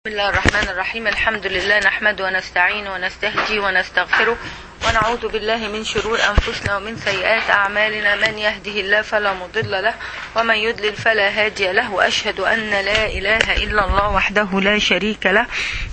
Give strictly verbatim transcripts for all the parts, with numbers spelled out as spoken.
بسم الله الرحمن الرحيم. الحمد لله نحمده ونستعينه ونستهديه ونستغفره ونعوذ بالله من شرور أنفسنا ومن سيئات أعمالنا. من يهده الله فلا مضل له ومن يضلل فلا هادي له، وأشهد أن لا إله إلا الله وحده لا شريك له،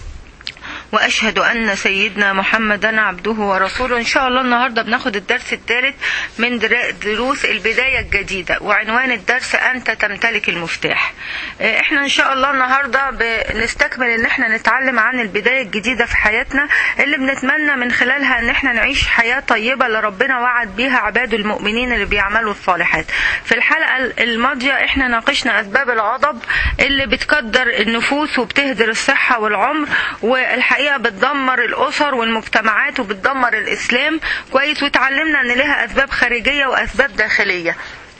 وأشهد أن سيدنا محمدا عبده ورسوله. إن شاء الله النهاردة بناخد الدرس الثالث من دروس البداية الجديدة، وعنوان الدرس أنت تمتلك المفتاح. احنا إن شاء الله النهاردة بنستكمل إن احنا نتعلم عن البداية الجديدة في حياتنا، اللي بنتمنى من خلالها إن احنا نعيش حياة طيبة اللي ربنا وعد بيها عباده المؤمنين اللي بيعملوا الصالحات. في الحلقة الماضية احنا ناقشنا أسباب الغضب اللي بتكدر النفوس وبتهدر الصحة والعمر، والحقيقة بتدمر الأسر والمجتمعات وبتدمر الإسلام كويس، وتعلمنا أن لها أسباب خارجية وأسباب داخلية.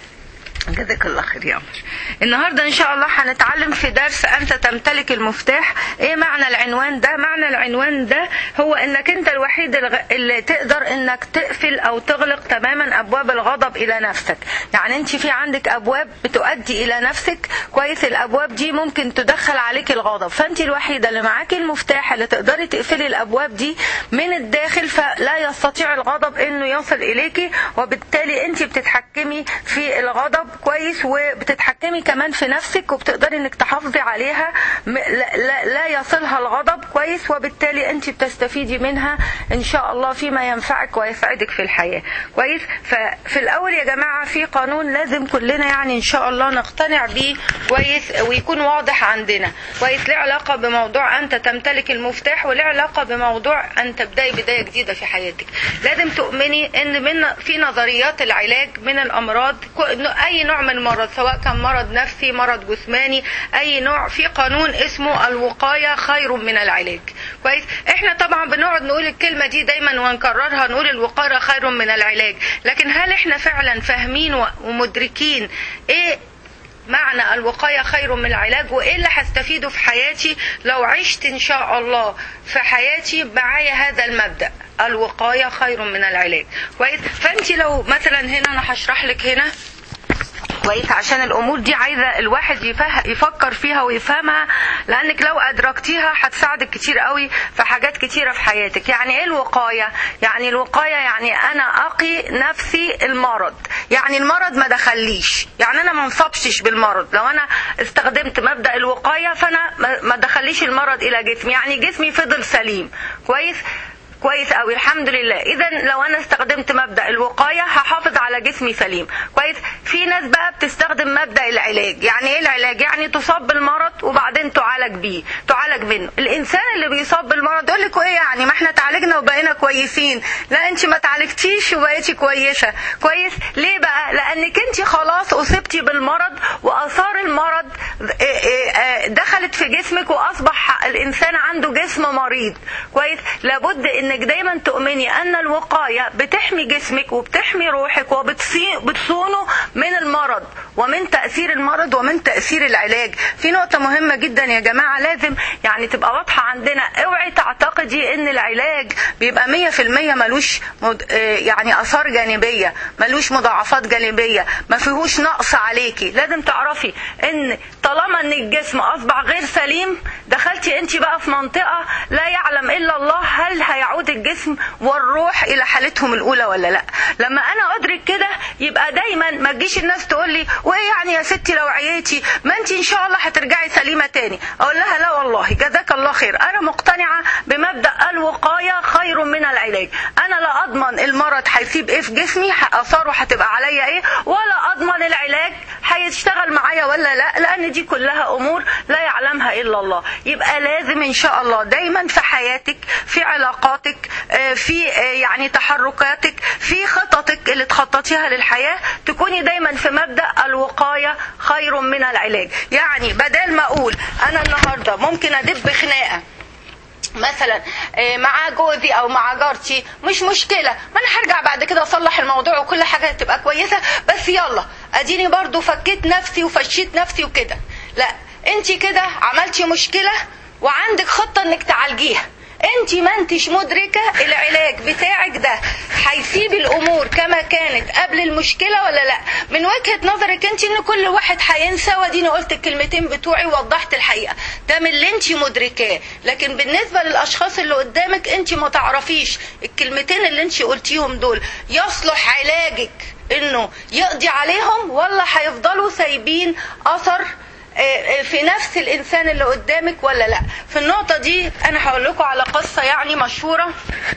جزاك الله خير يا عمر. النهارده ان شاء الله هنتعلم في درس انت تمتلك المفتاح. ايه معنى العنوان ده؟ معنى العنوان ده هو انك انت الوحيد اللي تقدر انك تقفل او تغلق تماما ابواب الغضب الى نفسك. يعني انت في عندك ابواب بتؤدي الى نفسك كويس، الابواب دي ممكن تدخل عليك الغضب، فانت الوحيده اللي معاكي المفتاح اللي تقدري تقفلي الابواب دي من الداخل، فلا يستطيع الغضب انه يصل اليكي، وبالتالي انت بتتحكمي في الغضب كويس، وبتتحكمي كمان في نفسك، وبتقدري انك تحافظي عليها لا, لا, لا يصلها الغضب كويس، وبالتالي انت بتستفيدي منها ان شاء الله فيما ينفعك ويسعدك في الحياة كويس. ففي الاول يا جماعة في قانون لازم كلنا يعني ان شاء الله نقتنع بيه كويس ويكون واضح عندنا كويس، له علاقة بموضوع انت تمتلك المفتاح، وله علاقة بموضوع ان تبداي بداية جديدة في حياتك. لازم تؤمني ان من في نظريات العلاج من الامراض، اي نوع من المرض سواء كان مرض نفسي مرض جسماني اي نوع، في قانون اسمه الوقاية خير من العلاج كويس. احنا طبعا بنقعد نقول الكلمة دي دايما ونكررها، نقول الوقاية خير من العلاج، لكن هل احنا فعلا فاهمين ومدركين ايه معنى الوقاية خير من العلاج، وايه اللي هستفيده في حياتي لو عشت ان شاء الله في حياتي معايا هذا المبدأ الوقاية خير من العلاج كويس. فانت لو مثلا هنا انا هشرح لك هنا كويس، عشان الامور دي عايزه الواحد يفكر فيها ويفهمها، لانك لو ادركتيها هتساعدك كتير قوي في حاجات كتيره في حياتك. يعني ايه الوقايه؟ يعني الوقايه يعني انا اقي نفسي المرض، يعني المرض ما دخليش، يعني انا ما انصبش بالمرض. لو انا استخدمت مبدا الوقايه فانا ما دخليش المرض الى جسمي، يعني جسمي فضل سليم كويس كويس قوي الحمد لله. اذا لو انا استخدمت مبدأ الوقاية هحافظ على جسمي سليم كويس. في ناس بقى بتستخدم مبدأ العلاج. يعني ايه العلاج؟ يعني تصاب بالمرض وبعدين تعالج بيه تعالج منه. الانسان اللي بيصاب بالمرض يقول لك ايه يعني ما احنا تعالجنا وبقينا كويسين. لا، انت ما تعالجتيش وبقيتي كويسة كويس. ليه بقى؟ لانك انت خلاص اصبتي بالمرض، واثار المرض دخلت في جسمك، واصبح الانسان عنده جسم مريض كويس. لابد ان انك دايما تؤمني ان الوقاية بتحمي جسمك وبتحمي روحك وبتصونه من المرض ومن تأثير المرض ومن تأثير العلاج. في نقطة مهمة جدا يا جماعة لازم يعني تبقى واضحة عندنا. اوعي تعتقدي ان العلاج بيبقى مية في المية ملوش يعني اثار جانبية، ملوش مضاعفات جانبية، ما فيهوش نقص عليكي. لازم تعرفي ان طالما ان الجسم اصبح غير سليم، دخلتي انت بقى في منطقة لا يعلم الا الله هل هيعود الجسم والروح الى حالتهم الاولى ولا لا. لما انا ادرك كده يبقى دايما ما تجيش الناس تقول لي وايه يعني يا ستي لو عييتي ما انت ان شاء الله هترجعي سليمه تاني. اقول لها لا والله جزاك الله خير، انا مقتنعه بمبدا الوقايه خير من العلاج. انا لا اضمن المرض هيسيب ايه في جسمي، اثاره هتبقى عليا ايه، ولا اضمن العلاج هيشتغل معايا ولا لا، لان دي كلها امور لا يعلمها الا الله. يبقى لازم ان شاء الله دايما في حياتك، في علاقاتك، في يعني تحركاتك، في خططك اللي تخططيها للحياة، تكوني دايما في مبدأ الوقاية خير من العلاج. يعني بدل ما اقول انا النهاردة ممكن ادب خناقة مثلا مع جوزي او مع جارتي، مش مشكلة، ما انا هرجع بعد كده اصلح الموضوع وكل حاجة تبقى كويسة، بس يلا اديني برضو فكيت نفسي وفشيت نفسي وكده. لا، انتي كده عملتي مشكلة وعندك خطة انك تعالجيها. انت ما انتش مدركة العلاج بتاعك ده هيسيب الامور كما كانت قبل المشكلة ولا لا. من وجهة نظرك انت ان كل واحد هينسى، وديني قلت الكلمتين بتوعي ووضحت الحقيقة، ده من اللي انت مدركاه. لكن بالنسبة للاشخاص اللي قدامك انت ما تعرفيش الكلمتين اللي انت قلتيهم دول يصلح علاجك انه يقضي عليهم ولا هيفضلوا سايبين اثر في نفس الانسان اللي قدامك ولا لا. في النقطة دي انا هقول لكم على قصة يعني مشهورة،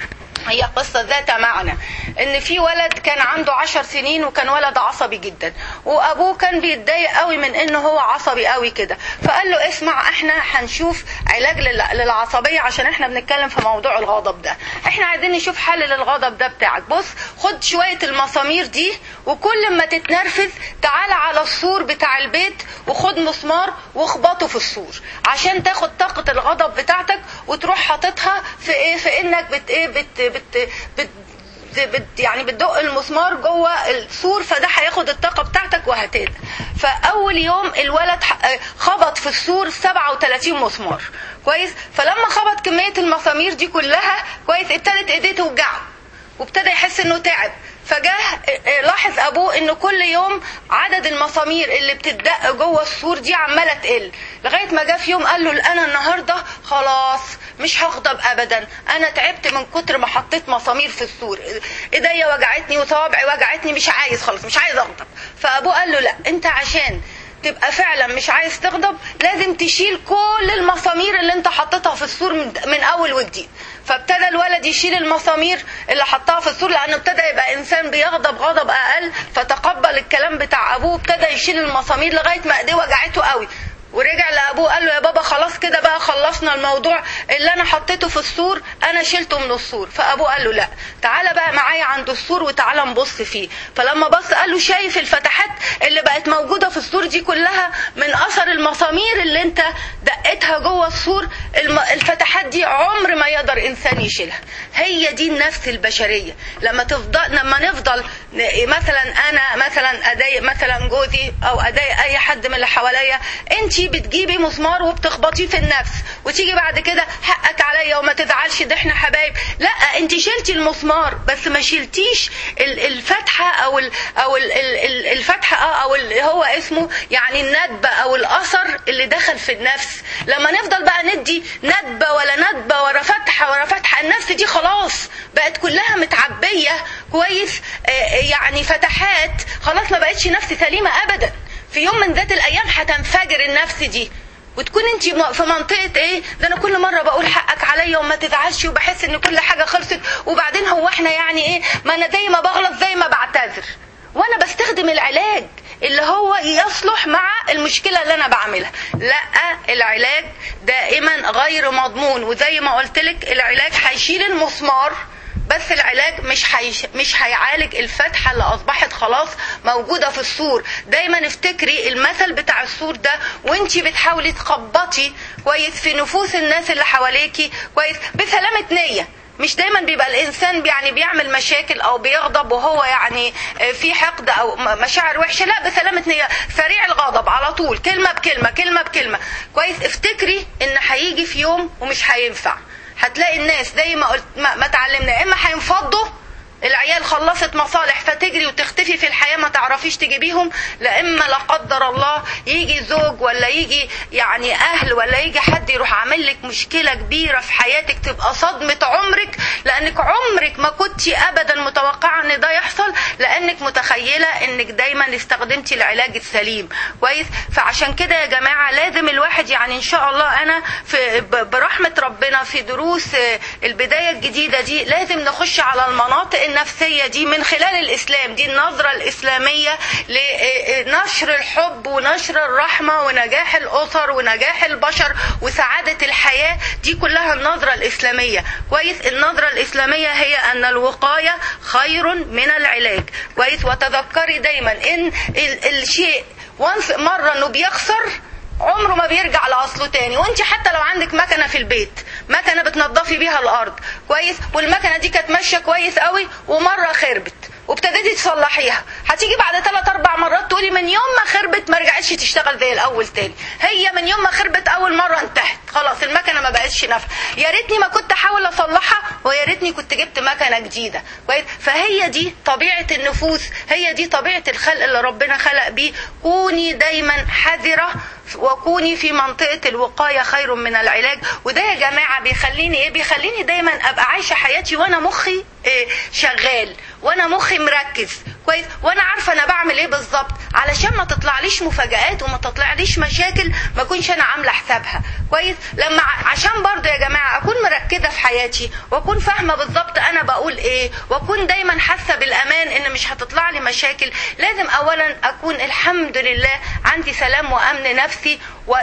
هي قصة ذات معنى. ان في ولد كان عنده عشر سنين وكان ولد عصبي جدا، وابوه كان بيتضايق قوي من انه هو عصبي قوي كده، فقال له اسمع احنا هنشوف علاج للعصبية عشان احنا بنتكلم في موضوع الغضب ده، احنا عايزين نشوف حل للغضب ده بتاعك. بص خد شوية المسامير دي وكل ما تتنرفز تعال على السور بتاع البيت وخد مسمار واخبطه في السور عشان تاخد طاقة الغضب بتاعتك وتروح حاططها في ايه، في انك بت ايه بت بت, بت بت يعني بتدق المسمار جوه السور، فده هياخد الطاقه بتاعتك وهتهدى. فاول يوم الولد خبط في السور سبعة وثلاثين مسمار كويس، فلما خبط كميه المسامير دي كلها كويس ابتدت ايديه توجعه وابتدى يحس انه تعب. فجاه لاحظ ابوه انه كل يوم عدد المسامير اللي بتدق جوه السور دي عماله تقل، لغايه ما جه في يوم قال له انا النهارده خلاص مش هغضب ابدا، انا تعبت من كتر ما حطيت مسامير في السور، ايديا وجعتني وصوابعي وجعتني، مش عايز خلاص مش عايز اغضب. فابوه قال له لا، انت عشان تبقى فعلا مش عايز تغضب لازم تشيل كل المسامير اللي انت حطيتها في السور من, من اول وجديد. فابتدى الولد يشيل المسامير اللي حطها في السور لانه ابتدى يبقى انسان بيغضب غضب اقل، فتقبل الكلام بتاع ابوه، ابتدى يشيل المسامير لغايه ما ايديه وجعته قوي، ورجع لابوه قال له يا بابا خلاص كده بقى خلصنا الموضوع، اللي انا حطيته في السور انا شلته من السور. فابوه قال له لا تعالى بقى معايا عند السور وتعالى نبص فيه. فلما بص قال له شايف الفتحات اللي بقت موجوده في السور دي كلها من اثر المسامير اللي انت دقتها جوه السور، الفتحات دي عمر ما يقدر انسان يشيلها. هي دي النفس البشريه. لما تفضل لما نفضل مثلا انا مثلا اضايق مثلا جوزي او اضايق اي حد من اللي حواليا، انت بتجيبي مسمار وبتخبطيه في النفس وتيجي بعد كده حقك عليا وما تزعلش ده احنا حبايب. لا، انت شلتي المسمار بس ما شلتيش الفتحه او ال او ال الفتحه او اللي هو اسمه يعني الندبه او الاثر اللي دخل في النفس. لما نفضل بقى ندي ندبه ولا ندبه ورا فتحه ورا فتحه، النفس دي خلاص بقت كلها متعبيه كويس، يعني فتحات، خلاص ما بقتش نفس سليمه ابدا. في يوم من ذات الايام هتنفجر النفس دي وتكون انت في منطقه ايه، ده انا كل مره بقول حقك عليا وما تزعلش وبحس ان كل حاجه خلصت، وبعدين هو احنا يعني ايه، ما انا زي ما بغلط زي ما بعتذر، وانا بستخدم العلاج اللي هو يصلح مع المشكله اللي انا بعملها. لا، العلاج دائما غير مضمون، وزي ما قلت لك العلاج هيشيل المسمار بس العلاج مش هي... مش هيعالج الفتحه اللي اصبحت خلاص موجوده في السور. دايما افتكري المثل بتاع السور ده وانتي بتحاولي تخبطي كويس في نفوس الناس اللي حواليكي كويس بسلامه نيه. مش دايما بيبقى الانسان يعني بيعمل مشاكل او بيغضب وهو يعني في حقد او مشاعر وحشه، لا، بسلامه نيه، سريع الغضب على طول، كلمه بكلمه كلمه بكلمه كويس. افتكري ان هيجي في يوم ومش هينفع، هتلاقي الناس زي ما قلت ما, ما تعلمنا، اما هينفضوا، العيال خلصت مصالح فتجري وتختفي في الحياة ما تعرفيش تجيبيهم، لا اما لا قدر الله يجي زوج ولا يجي يعني اهل ولا يجي حد يروح عامل لك مشكلة كبيرة في حياتك تبقى صدمة عمرك، لانك عمرك ما كنت ابدا متوقعة ان ده يحصل، لانك متخيلة انك دايما استخدمتي العلاج السليم كويس. فعشان كده يا جماعة لازم الواحد يعني ان شاء الله انا في برحمة ربنا في دروس البداية الجديدة دي لازم نخش على المناطق النفسية دي من خلال الإسلام، دي النظرة الإسلامية لنشر الحب ونشر الرحمة ونجاح الأسر ونجاح البشر وسعادة الحياة، دي كلها النظرة الإسلامية كويس. النظرة الإسلامية هي أن الوقاية خير من العلاج كويس. وتذكري دايما إن الشيء وانس مرة إنه بيخسر عمره ما بيرجع لأصله تاني. وانت حتى لو عندك مكنة في البيت، مكنة بتنظفي بيها الأرض كويس، والمكنة دي كانت ماشية كويس قوي ومرة خربت وابتديتي تصلحيها، هتيجي بعد ثلاث اربع مرات تقولي من يوم ما خربت ما رجعتش تشتغل زي الاول تاني. هي من يوم ما خربت اول مرة انتهت خلاص، المكنة ما بقتش ملهاش نفع، يا ريتني ما كنت احاول اصلحها، ويا ريتني كنت جبت مكنه جديده. كويس؟ فهي دي طبيعه النفوس، هي دي طبيعه الخلق اللي ربنا خلق بيه. كوني دايما حذره وكوني في منطقه الوقايه خير من العلاج. وده يا جماعه بيخليني ايه؟ بيخليني دايما ابقى عايشه حياتي وانا مخي إيه؟ شغال، وانا مخي مركز. كويس؟ وانا عارفه انا بعمل ايه بالظبط، علشان ما تطلعليش مفاجآت وما تطلعليش مشاكل ما اكونش انا عامله حسابها. كويس؟ لما عشان برضه يا جماعه اكون مركزه في حياتي واكون فاهمه بالظبط انا بقول ايه، واكون دايما حاسه بالامان ان مش هتطلع لي مشاكل، لازم اولا اكون الحمد لله عندي سلام وامن نفسي.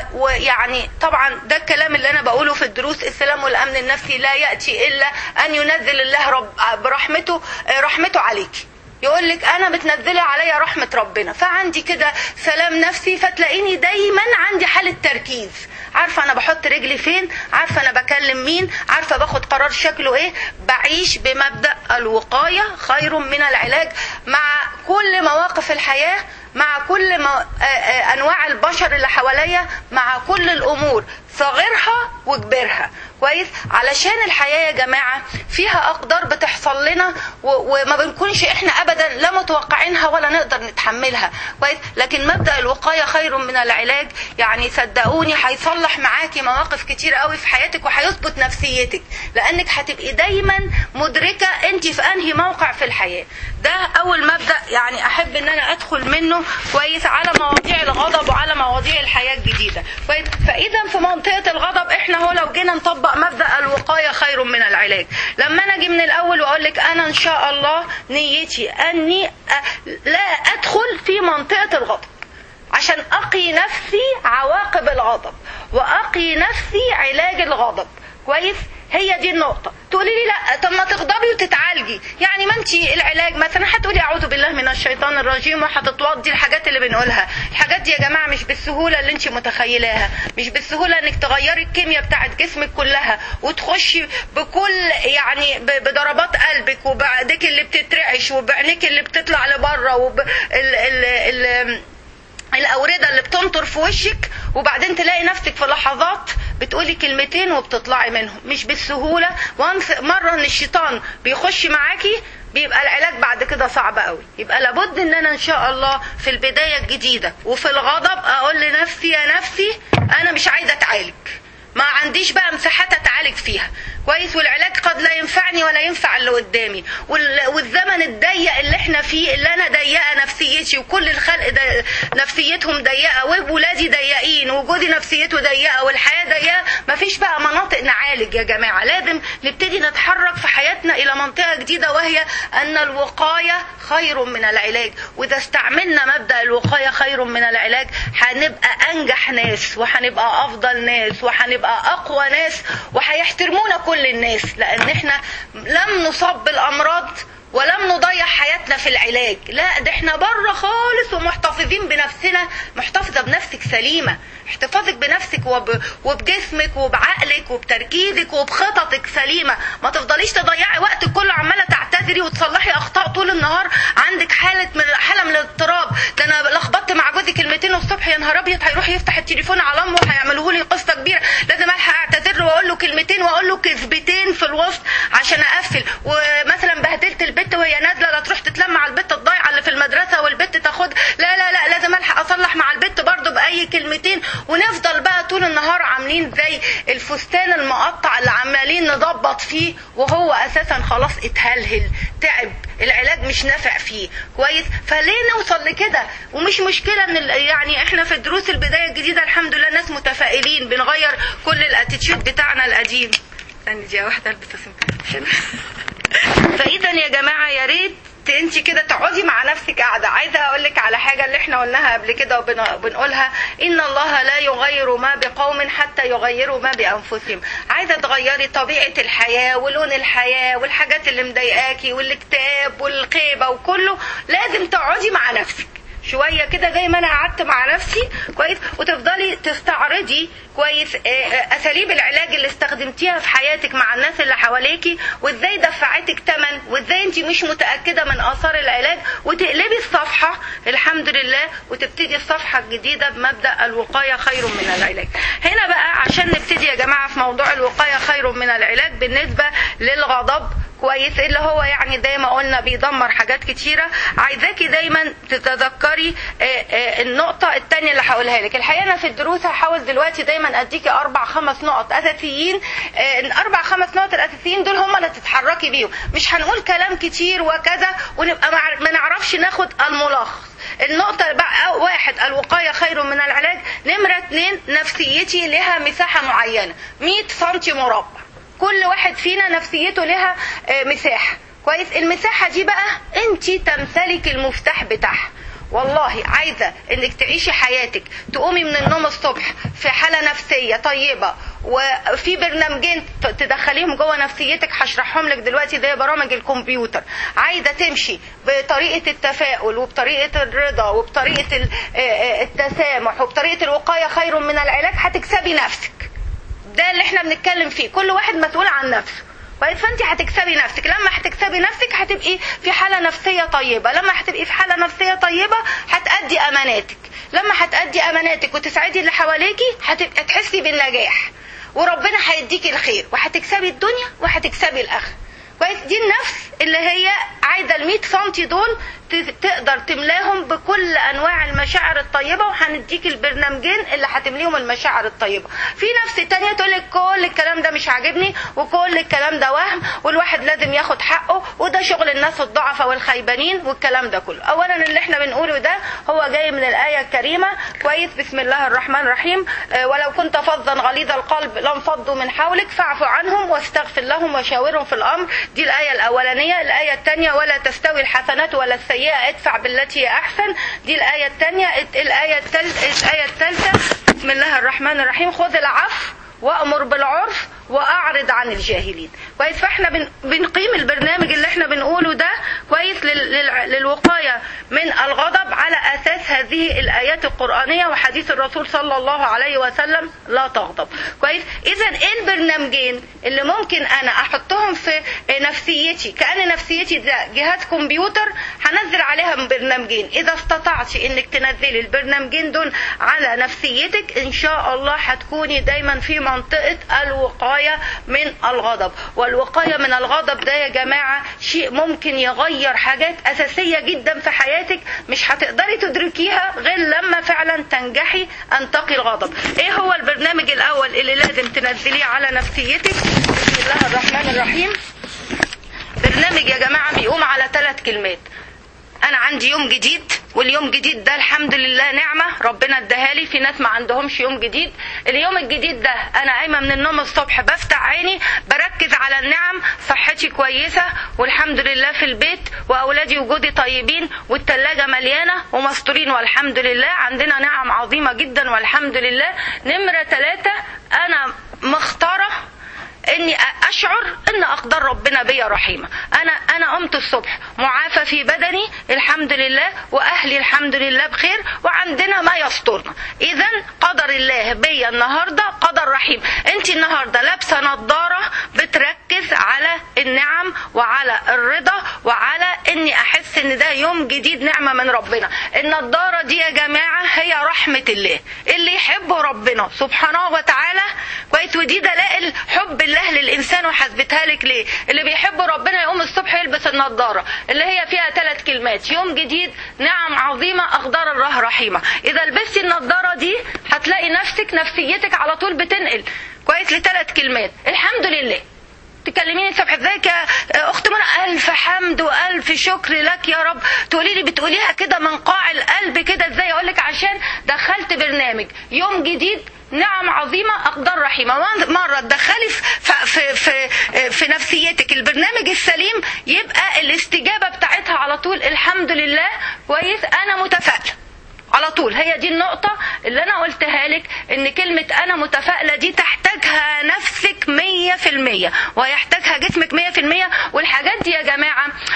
ويعني طبعا ده الكلام اللي انا بقوله في الدروس، السلام والامن النفسي لا ياتي الا ان ينزل الله رب برحمته رحمته عليك. يقول لك انا بتنزلي عليا رحمه ربنا، فعندي كده سلام نفسي، فتلاقيني دايما عندي حاله تركيز، عارفه انا بحط رجلي فين، عارفه انا بكلم مين، عارفه باخد قرار شكله ايه. بعيش بمبدا الوقايه خير من العلاج مع كل مواقف الحياه، مع كل ما انواع البشر اللي حواليا، مع كل الامور صغيرها وكبرها. كويس؟ علشان الحياة يا جماعة فيها أقدار بتحصل لنا وما بنكونش إحنا أبدا لا متوقعينها ولا نقدر نتحملها. كويس؟ لكن مبدأ الوقاية خير من العلاج، يعني صدقوني هيصلح معاكي مواقف كتير قوي في حياتك وهيظبط نفسيتك، لأنك هتبقي دايما مدركة أنت في أنهي موقع في الحياة. ده أول مبدأ يعني أحب أن أنا أدخل منه. كويس؟ على مواضيع الغضب وعلى مواضيع الحياة الجديدة. كويس؟ فإذا في منطقة الغضب إحنا هو لو جينا نطبق مبدأ الوقاية خير من العلاج، لما أنا أجي من الأول وأقول لك أنا إن شاء الله نيتي أني لا أدخل في منطقة الغضب عشان أقي نفسي عواقب الغضب وأقي نفسي علاج الغضب. كويس؟ هي دي النقطة. تقولي لي لا طب ما تغضبي وتتعالجي، يعني ما انت العلاج مثلا هتقولي اعوذ بالله من الشيطان الرجيم وهتتوضي. الحاجات اللي بنقولها الحاجات دي يا جماعة مش بالسهولة اللي انت متخيلاها، مش بالسهولة انك تغيري الكيمياء بتاعت جسمك كلها وتخشي بكل يعني بضربات قلبك وبعدك اللي بتترعش وبعينيك اللي بتطلع لبره وب ال ال ال الأوردة اللي بتنطر في وشك، وبعدين تلاقي نفسك في لحظات بتقولي كلمتين وبتطلعي منهم. مش بالسهولة. مرة ان الشيطان بيخش معاكي بيبقى العلاج بعد كده صعب قوي. يبقى لابد ان انا ان شاء الله في البداية الجديدة وفي الغضب اقول لنفسي يا نفسي انا مش عايزة اتعالج، ما عنديش بقى مساحات اتعالج فيها. كويس؟ والعلاج قد لا ينفعني ولا ينفع اللي قدامي، والزمن الضيق اللي احنا فيه اللي انا ضيقه نفسيتي وكل الخلق ده نفسيتهم ضيقه وولادي ضيقين وجوزي نفسيته ضيقه والحياه ضيقه، مفيش بقى مناطق نعالج يا جماعه. لازم نبتدي نتحرك في حياتنا الى منطقه جديده، وهي ان الوقايه خير من العلاج. واذا استعملنا مبدا الوقايه خير من العلاج هنبقى انجح ناس وهنبقى افضل ناس وهنبقى اقوى ناس وهيحترمونا كل الناس، لان احنا لم نصاب بالامراض ولم نضيع حياتنا في العلاج. لا ده احنا بره خالص ومحتفظين بنفسنا، محتفظة بنفسك سليمة. احتفاظك بنفسك وب... وبجسمك وبعقلك وبتركيزك وبخططك سليمة. ما تفضليش تضيعي وقتك كله عمالة تعتذري وتصلحي اخطاء طول النهار، عندك حالة من حالة من الاضطراب. ده انا لخبطت مع جوزي كلمتين الصبح يا نهار ابيض هيروح يفتح التليفون على امه وهيعملوه لي قصة كبيرة، لازم الحق اعتذر واقول له كلمتين واقول له كذبتين في الوسط عشان اقفل. ومثلا بهدلت البت وهي نازله لا تروح تتلم على البت الضايعه اللي في المدرسه والبت تاخد لا لا لا لازم الحق اصلح مع البت برضه باي كلمتين، ونفضل بقى طول النهار عاملين زي الفستان المقطع اللي عمالين نضبط فيه وهو اساسا خلاص اتهلهل تعب، العلاج مش نافع فيه. كويس؟ فليه نوصل لكده؟ ومش مشكله ان يعني احنا في الدروس البدايه الجديده الحمد لله ناس متفائلين بنغير كل الاتيتيود بتاعنا القديم. ثاني دي واحده البس فاذا يا جماعه يا ريت انت كده تقعدي مع نفسك قاعده. عايزه اقول لك على حاجه اللي احنا قلناها قبل كده وبنقولها، ان الله لا يغير ما بقوم حتى يغيروا ما بانفسهم. عايزه تغيري طبيعه الحياه ولون الحياه والحاجات اللي مضايقاكي والاكتئاب والخيبه وكله، لازم تقعدي مع نفسك شويه كده زي ما انا قعدت مع نفسي كويس، وتفضلي تستعرضي كويس اساليب العلاج اللي استخدمتيها في حياتك مع الناس اللي حواليكي، وازاي دفعتك ثمن، وازاي انت مش متاكده من اثار العلاج، وتقلبي الصفحه الحمد لله وتبتدي الصفحه الجديده بمبدا الوقايه خير من العلاج. هنا بقى عشان نبتدي يا جماعه في موضوع الوقايه خير من العلاج بالنسبه للغضب كويس، اللي هو يعني زي ما قلنا بيدمر حاجات كتيره. عايزاكي دايما تتذكري النقطه الثانيه اللي هقولها لك. الحقيقه انا في الدروس هحاول دلوقتي دايما اديكي اربع خمس نقط اساسيين، الاربع خمس نقط الاساسيين دول هم اللي تتحركي بيهم، مش هنقول كلام كتير وكذا ونبقى ما نعرفش ناخد الملخص. النقطة بقى واحد الوقاية خير من العلاج. نمرة اتنين نفسيتي لها مساحة معينة مية سنتي مربع، كل واحد فينا نفسيته لها مساحة كويس. المساحة دي بقى انت تمتلك المفتاح بتاعها. والله عايزة انك تعيشي حياتك تقومي من النوم الصبح في حالة نفسية طيبة، وفي برنامجين تدخليهم جوه نفسيتك هشرحهم لك دلوقتي زي برامج الكمبيوتر. عايزة تمشي بطريقة التفاؤل وبطريقة الرضا وبطريقة التسامح وبطريقة الوقاية خير من العلاج، هتكسبي نفسك. ده اللي احنا بنتكلم فيه، كل واحد مسؤول عن نفسه. فانت هتكسبي نفسك. لما هتكسبي نفسك هتبقي في حالة نفسية طيبة. لما هتبقي في حالة نفسية طيبة هتأدي اماناتك. لما هتأدي اماناتك وتسعدي اللي حواليكي هتبقى تحسي بالنجاح، وربنا هيديكي الخير، وهتكسبي الدنيا وهتكسبي الاخره. كويس. دي النفس اللي هي عايزه المية سنتي دول تقدر تملاهم بكل انواع المشاعر الطيبه، وهنديك البرنامجين اللي هتمليهم المشاعر الطيبه. في نفس تانية تقول لك كل الكلام ده مش عاجبني، وكل الكلام ده وهم، والواحد لازم ياخد حقه، وده شغل الناس الضعفاء والخيبانين والكلام ده كله. اولا اللي احنا بنقوله ده هو جاي من الايه الكريمه كويس. بسم الله الرحمن الرحيم. ولو كنت فظا غليظ القلب لانفضوا من حولك فاعف عنهم واستغفر لهم وشاورهم في الامر. دي الايه الاولانيه. الايه الثانيه ولا تستوي الحسنات ولا السيئات ادفع بالتي هي احسن. دي الايه الثانيه. الايه الثالثه الايه الثالثه بسم الله الرحمن الرحيم. خذ العفو وامر بالعرف واعرض عن الجاهلين. كويس. فاحنا بنقيم البرنامج اللي احنا بنقوله ده كويس للوقايه من الغضب على اساس هذه الايات القرانيه وحديث الرسول صلى الله عليه وسلم لا تغضب. كويس. اذا ايه البرنامجين اللي ممكن انا احطهم في نفسيتي كأن نفسيتي ده جهاز كمبيوتر؟ هنزل عليها برنامجين. اذا استطعتي انك تنزلي البرنامجين دول على نفسيتك ان شاء الله هتكوني دايما في منطقه الوقايه من الغضب. والوقاية من الغضب ده يا جماعة شيء ممكن يغير حاجات أساسية جدا في حياتك، مش هتقدري تدركيها غير لما فعلا تنجحي أن تقي الغضب. ايه هو البرنامج الأول اللي لازم تنزليه على نفسيتك؟ بسم الله الرحمن الرحيم. برنامج يا جماعة بيقوم على ثلاث كلمات. أنا عندي يوم جديد، واليوم الجديد ده الحمد لله نعمة ربنا اداها لي. في ناس ما عندهمش يوم جديد. اليوم الجديد ده انا قايمه من النوم الصبح بفتح عيني بركز على النعم، صحتي كويسه والحمد لله في البيت، واولادي وجودي طيبين، والثلاجه مليانه ومستورين والحمد لله. عندنا نعم عظيمه جدا والحمد لله. نمره ثلاثة انا مختاره اني اشعر ان اقدار ربنا بيا رحيمه. انا انا قمت الصبح معافى في بدني الحمد لله، واهلي الحمد لله بخير، وعندنا ما يسترنا. اذا قدر الله بيا النهارده قدر رحيم. انت النهارده لابسه نظاره بتركز على النعم وعلى الرضا وعلى اني احس ان ده يوم جديد نعمه من ربنا. النظاره دي يا جماعه هي رحمه الله اللي يحبه ربنا سبحانه وتعالى كويس. ودي دلائل حب الله للإنسان وحسبتها لك ليه. اللي بيحب ربنا يقوم الصبح يلبس النظارة اللي هي فيها ثلاث كلمات: يوم جديد، نعم عظيمة، أقدار الله رحيمة. إذا لبستي النظارة دي هتلاقي نفسك نفسيتك على طول بتنقل كويس لثلاث كلمات: الحمد لله. تكلميني الصبح ازيك يا اخت منى؟ الف حمد والف شكر لك يا رب. تقولي لي بتقوليها كده من قاع القلب كده ازاي؟ اقول لك عشان دخلت برنامج يوم جديد نعم عظيمة أقدار رحيمة. مرة تدخلي في, في, في, في نفسيتك البرنامج السليم يبقى الاستجابة بتاعتها على طول الحمد لله كويس، أنا متفائلة على طول. هي دي النقطة اللي أنا قلتها لك، إن كلمة أنا متفائلة دي تحتاجها نفسك مية في المية ويحتاجها جسمك مية في المية. والحاجات دي يا جماعة مش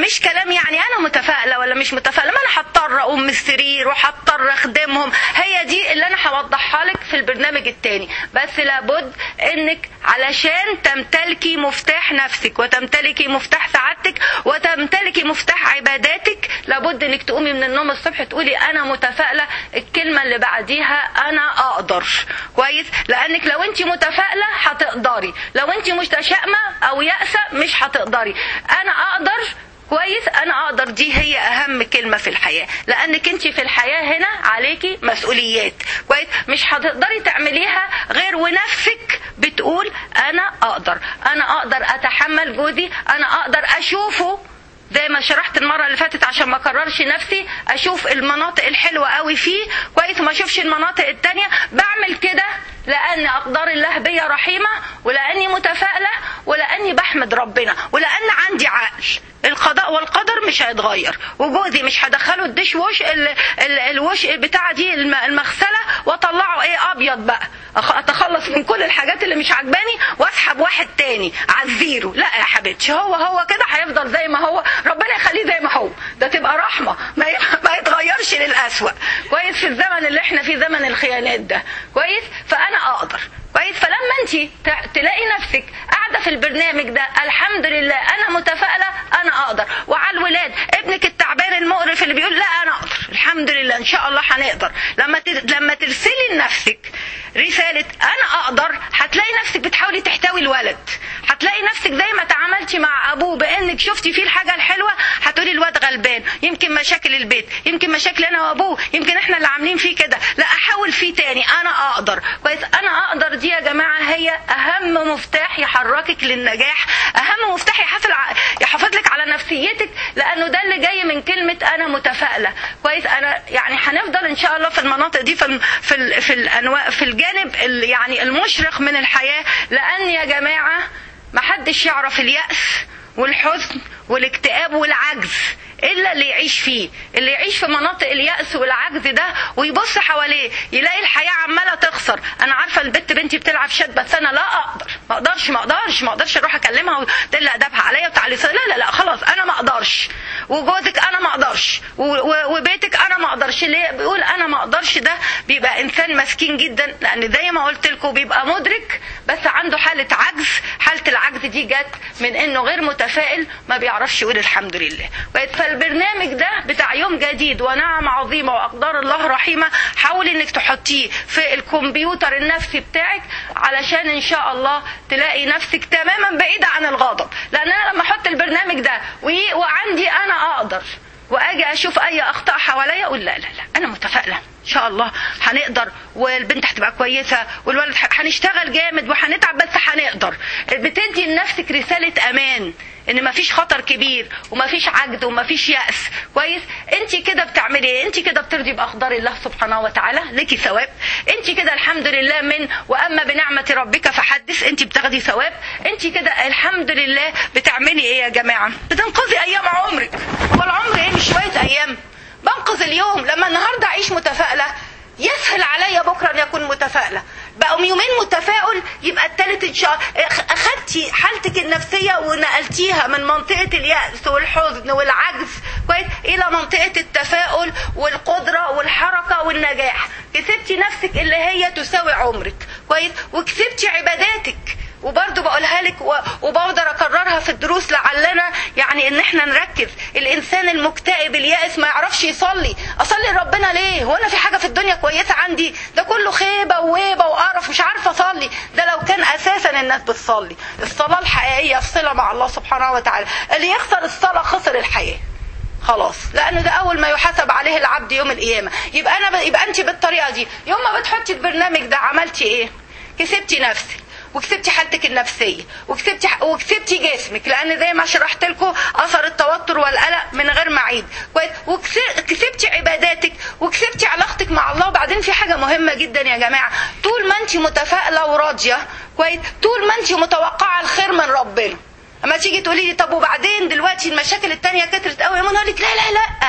مش كلام يعني انا متفائله ولا مش متفائله، ما انا هضطر اقوم من السرير وهضطر اخدمهم. هي دي اللي انا هوضحها لك في البرنامج التاني. بس لابد انك علشان تمتلكي مفتاح نفسك وتمتلكي مفتاح سعادتك وتمتلكي مفتاح عباداتك، لابد انك تقومي من النوم الصبح تقولي انا متفائله. الكلمه اللي بعديها انا اقدر. كويس؟ لانك لو انت متفائله هتقدري، لو انت متشائمه او يائسه مش هتقدري. انا اقدر. كويس؟ انا اقدر دي هي اهم كلمه في الحياه، لانك انت في الحياه هنا عليكي مسؤوليات. كويس؟ مش هتقدري تعمليها غير ونفسك بتقول انا اقدر. انا اقدر اتحمل جوزي، انا اقدر اشوفه زي ما شرحت المره اللي فاتت عشان ما اكررش نفسي، اشوف المناطق الحلوه قوي فيه. كويس؟ وما اشوفش المناطق التانية. بعمل كده لان اقدار الله بيا رحيمه، ولاني متفائله، ولاني بحمد ربنا، ولان عندي عقل. القضاء والقدر مش هيتغير، وجوزي مش هدخله الدش وش ال ال الوش بتاع دي المغسله واطلعه ايه ابيض بقى، اتخلص من كل الحاجات اللي مش عجباني واسحب واحد تاني عزيره. لا يا حبيبتي، هو هو كده هيفضل زي ما هو، ربنا يخليه زي ما هو. ده تبقى رحمه، ما ما يتغيرش للأسوأ. كويس؟ في الزمن اللي احنا فيه، زمن الخيانات ده. كويس؟ فانا اقدر. كويس؟ فلما انت تلاقي نفسك قاعده في البرنامج ده الحمد لله انا متفائله، انا اقدر. وعلى الولاد، ابنك التعبان المقرف اللي بيقول لا انا اقدر، الحمد لله ان شاء الله هنقدر. لما لما ترسلي لنفسك رساله انا اقدر، هتلاقي نفسك بتحاولي تحتوي الولد. هتلاقي نفسك زي ما تعاملتي مع ابوه بانك شفتي فيه الحاجه الحلوه، هتقولي الواد غلبان، يمكن مشاكل البيت، يمكن مشاكل انا وابوه، يمكن احنا اللي عاملين فيه كده، لا احاول فيه تاني. انا اقدر. كويس؟ انا اقدر دي يا جماعه هي اهم مفتاح يحركك للنجاح، اهم مفتاح يحافظ يحافظ لك على نفسيتك، لانه ده اللي جاي من كلمه انا متفائله. كويس؟ انا يعني هنفضل ان شاء الله في المناطق دي، في في في الانواع، في الجانب يعني المشرق من الحياه. لان يا جماعه ما حدش يعرف اليأس والحزن والاكتئاب والعجز إلا اللي يعيش فيه. اللي يعيش في مناطق اليأس والعجز ده ويبص حواليه يلاقي الحياة عمالة تخسر. أنا عارفة البت بنتي بتلعب شات، بس أنا لا أقدر، ما أقدرش ما أقدرش ما أقدرش أروح أكلمها وتقل أدبها عليا وتعلي. لا لا لا خلاص أنا ما أقدرش. وجوزك أنا ما أقدرش، وبيتك أنا ما أقدرش. ليه بيقول أنا ما أقدرش؟ ده بيبقى إنسان مسكين جدا، لأن زي ما قلت لكم بيبقى مدرك بس عنده حالة عجز. حالة العجز دي جت من إنه غير متفائل، ما بيعرفش يقول الحمد لله. فالبرنامج ده بتاع يوم جديد ونعم عظيمة وأقدار الله رحيمة، حاولي إنك تحطيه في الكمبيوتر النفسي بتاعك علشان إن شاء الله تلاقي نفسك تماما بعيدة عن الغضب. لأن أنا لما أحط البرنامج ده وعندي أنا أقدر واجي اشوف اي اخطاء حواليا اقول لا لا لا انا متفائله ان شاء الله هنقدر، والبنت هتبقى كويسه، والولد هنشتغل جامد وهنتعب بس هنقدر. بتدي لنفسك رساله امان ان مفيش خطر كبير ومفيش عجز ومفيش يأس. كويس؟ انت كده بتعملي ايه؟ انت كده بترضي باقدار الله سبحانه وتعالى، ليكي ثواب. انت كده الحمد لله من واما بنعمه ربك فحدث، انت بتاخدي ثواب. انت كده الحمد لله بتعملي ايه يا جماعه؟ بتنقذي ايام عمرك. هو العمر ايه؟ مش شويه ايام. بنقذ اليوم. لما النهارده اعيش متفائله يسهل عليا بكره ان اكون متفائله. بقوا يومين متفائل، يبقى الثالث ان شاء الله اخدتي حالتك النفسيه ونقلتيها من منطقه اليأس والحزن والعجز كويس الى منطقه التفاؤل والقدره والحركه والنجاح. كسبتي نفسك اللي هي تساوي عمرك. كويس؟ وكسبتي عباداتك. وبرضه بقولها لك وبقدر اكررها في الدروس لعلنا يعني ان احنا نركز. الانسان المكتئب اليائس ما يعرفش يصلي. اصلي ربنا ليه؟ هو انا في حاجه في الدنيا كويسه عندي؟ ده كله خيبه وويبه وقرف، مش عارفه اصلي. ده لو كان اساسا الناس بتصلي. الصلاه الحقيقيه الصله مع الله سبحانه وتعالى. اللي يخسر الصلاه خسر الحياه خلاص، لان ده اول ما يحاسب عليه العبد يوم القيامه. يبقى انا ب... يبقى انت بالطريقه دي يوم ما بتحطي البرنامج ده عملتي ايه؟ كسبتي نفسك، وكسبتي حالتك النفسيه، وكسبتي وكسبتي جسمك، لان زي ما شرحت لكم اثر التوتر والقلق من غير ما اعيد. كويس؟ وكسبتي عباداتك، وكسبتي علاقتك مع الله. وبعدين في حاجه مهمه جدا يا جماعه، طول ما انت متفائله وراضيه كويس، طول ما انت متوقعه الخير من ربنا. اما تيجي تقولي لي طب وبعدين دلوقتي المشاكل التانية كترت قوي يا منى، اقول لك لا لا لا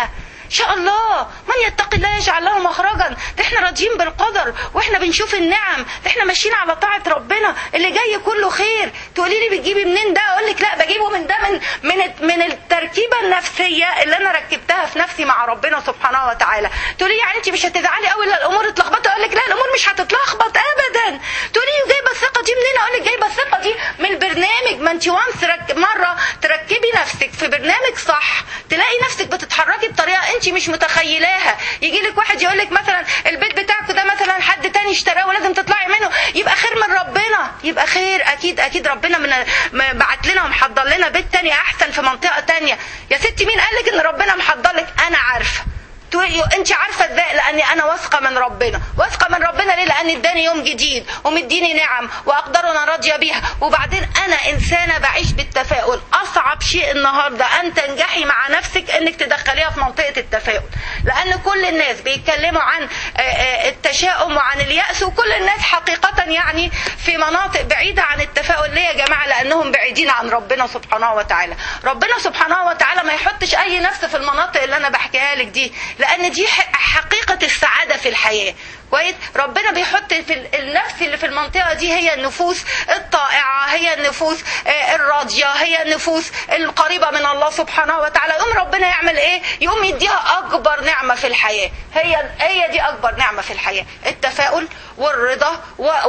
شاء الله من يتقي الله يجعل له مخرجا، ده احنا راضيين بالقدر واحنا بنشوف النعم، ده احنا ماشيين على طاعة ربنا اللي جاي كله خير. تقولي لي بتجيبي منين ده؟ اقول لك لا بجيبه من ده، من من من التركيبة النفسية اللي انا ركبتها في نفسي مع ربنا سبحانه وتعالى. تقولي يعني انت مش هتزعلي قوي لا الامور اتلخبطت؟ اقول لك لا الامور مش هتتلخبط ابدا. تقولي لي جايبه الثقة دي منين؟ اقول لك جايبه الثقة دي من البرنامج. ما انت وانس رك... مرة تركبي نفسك في برنامج صح تلاقي نفسك بتتحركي بطريقة انت مش متخيلاها. يجي لك واحد يقول لك مثلا البيت بتاعك ده مثلا حد تاني اشتراه ولازم تطلعي منه، يبقى خير من ربنا، يبقى خير اكيد اكيد ربنا من بعت لنا ومحضر لنا بيت تاني احسن في منطقة تانية. يا ستي مين قالك ان ربنا محضر لك؟ انا عارفة. انت عارفه ازاي؟ لاني انا واثقه من ربنا. واثقه من ربنا ليه؟ لان اداني يوم جديد ومديني نعم واقدر انا راضيه بيها. وبعدين انا انسانه بعيش بالتفاؤل. اصعب شيء النهارده ان تنجحي مع نفسك انك تدخليها في منطقه التفاؤل، لان كل الناس بيتكلموا عن التشاؤم وعن اليأس، وكل الناس حقيقه يعني في مناطق بعيده عن التفاؤل. ليه يا جماعه؟ لانهم بعيدين عن ربنا سبحانه وتعالى. ربنا سبحانه وتعالى ما يحطش اي نفس في المناطق اللي انا بحكيها لك دي، لأن دي حقيقة السعادة في الحياة. كويس؟ ربنا بيحط في النفس اللي في المنطقة دي هي النفوس الطائعة، هي النفوس الراضية، هي النفوس القريبة من الله سبحانه وتعالى. يقوم ربنا يعمل ايه؟ يقوم يديها أكبر نعمة في الحياة. هي هي دي أكبر نعمة في الحياة، التفاؤل والرضا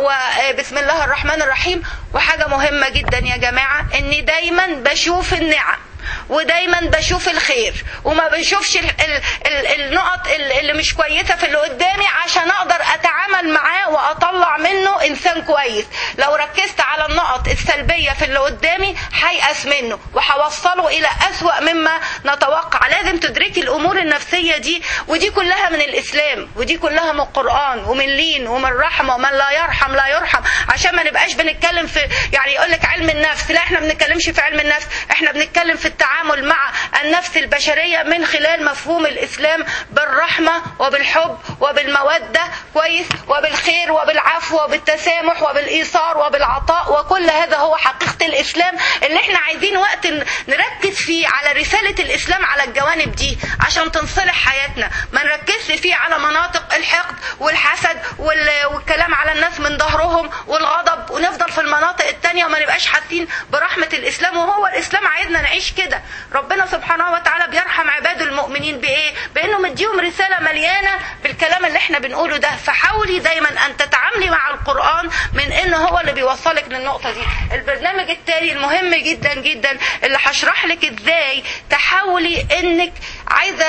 وبسم الله الرحمن الرحيم. وحاجة مهمة جدا يا جماعة، إني دايما بشوف النعم ودايما بشوف الخير وما بشوفش ال ال ال النقط اللي مش كويسة في اللي قدامي عشان اقدر اتعامل معاه واطلع منه انسان كويس. لو ركزت على النقط السلبية في اللي قدامي هيأس منه وهوصله الى اسوأ مما نتوقع. لازم تدركي الامور النفسية دي، ودي كلها من الاسلام، ودي كلها من القرآن ومن لين ومن رحمة. ومن لا يرحم لا يرحم، عشان ما نبقاش بنتكلم في يعني يقولك علم النفس. لا، احنا بنتكلمش في علم النفس، احنا بنتكلم في التعامل مع النفس البشرية من خلال مفهوم الإسلام بالرحمة وبالحب وبالمودة، كويس، وبالخير وبالعفو وبالتسامح وبالإيثار وبالعطاء. وكل هذا هو حقيقة الإسلام اللي احنا عايزين وقت نركز فيه على رسالة الإسلام على الجوانب دي عشان تنصلح حياتنا. ما نركزش فيه على مناطق الحقد والحسد والكلام على الناس من ظهرهم والغضب، ونفضل في المناطق التانية وما نبقاش حاسين برحمة الإسلام. وهو الإسلام عايزنا نعيش كده. ربنا سبحانه وتعالى بيرحم عباده المؤمنين بإيه؟ بأنه مديهم رسالة مليانة بالكلام اللي احنا بنقوله ده. فحاولي دايما أن تتعاملي مع القرآن من إنه هو اللي بيوصلك للنقطة دي. البرنامج التالي المهم جدا جدا اللي هشرح لك إزاي تحاولي إنك عايزة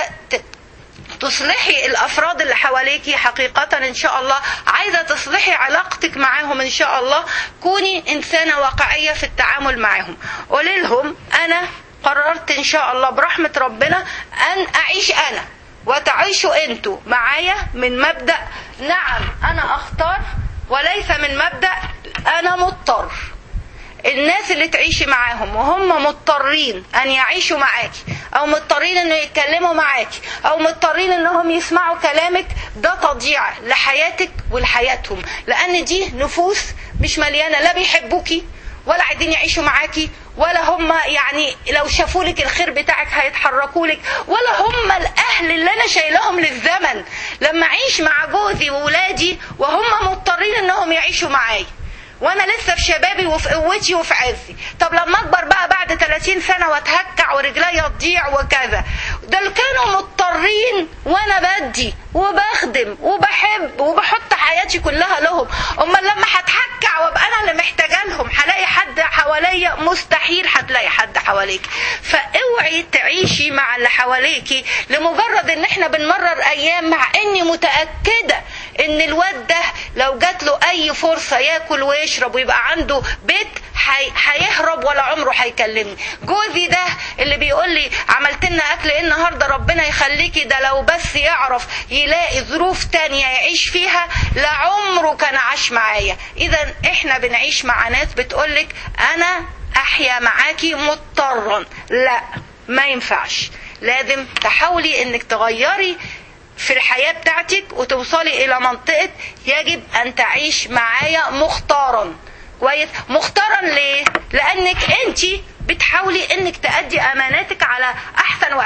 تصلحي الأفراد اللي حواليكي حقيقة إن شاء الله، عايزة تصلحي علاقتك معاهم إن شاء الله. كوني إنسانة واقعية في التعامل معاهم. قولي لهم أنا قررت إن شاء الله برحمة ربنا أن أعيش أنا وتعيشوا أنتوا معايا من مبدأ نعم أنا أختار، وليس من مبدأ أنا مضطر. الناس اللي تعيشي معاهم وهم مضطرين أن يعيشوا معاكي، أو مضطرين أنه يتكلموا معاكي، أو مضطرين أنهم يسمعوا كلامك، ده تضييع لحياتك ولحياتهم. لأن دي نفوس مش مليانة، لا بيحبوكي ولا عايزين يعيشوا معاكي، ولا هم يعني لو شافوا لك الخير بتاعك هيتحركوا لك، ولا هم الأهل اللي أنا شايلهم للزمن لما أعيش مع جوزي وولادي وهم مضطرين أنهم يعيشوا معاي وانا لسه في شبابي وفي قوتي وفي عزي. طب لما اكبر بقى بعد ثلاثين سنة واتهكع ورجلي تضيع وكذا، ده اللي كانوا مضطرين وانا بدي وبخدم وبحب وبحط حياتي كلها لهم. اما لما هتهكع وابقى انا اللي محتاجه لهم هلاقي حد حواليا؟ مستحيل هتلاقي حد حواليك. فاوعي تعيشي مع اللي حواليكي لمجرد ان احنا بنمرر ايام، مع اني متأكدة ان الواد ده لو جات له اي فرصة ياكل ويشرب ويبقى عنده بيت هيهرب ولا عمره هيكلمني. جوزي ده اللي بيقول لي عملت لنا اكل ايه النهارده ربنا يخليكي، ده لو بس يعرف يلاقي ظروف تانية يعيش فيها لعمره كان عاش معايا. اذا احنا بنعيش مع ناس بتقولك انا احيا معاكي مضطرا، لا ما ينفعش. لازم تحاولي انك تغيري في الحياة بتاعتك وتوصلي الى منطقة يجب ان تعيش معايا مختارا. كويس؟ مختارا ليه؟ لانك انت بتحاولي انك تأدي اماناتك على احسن وجه.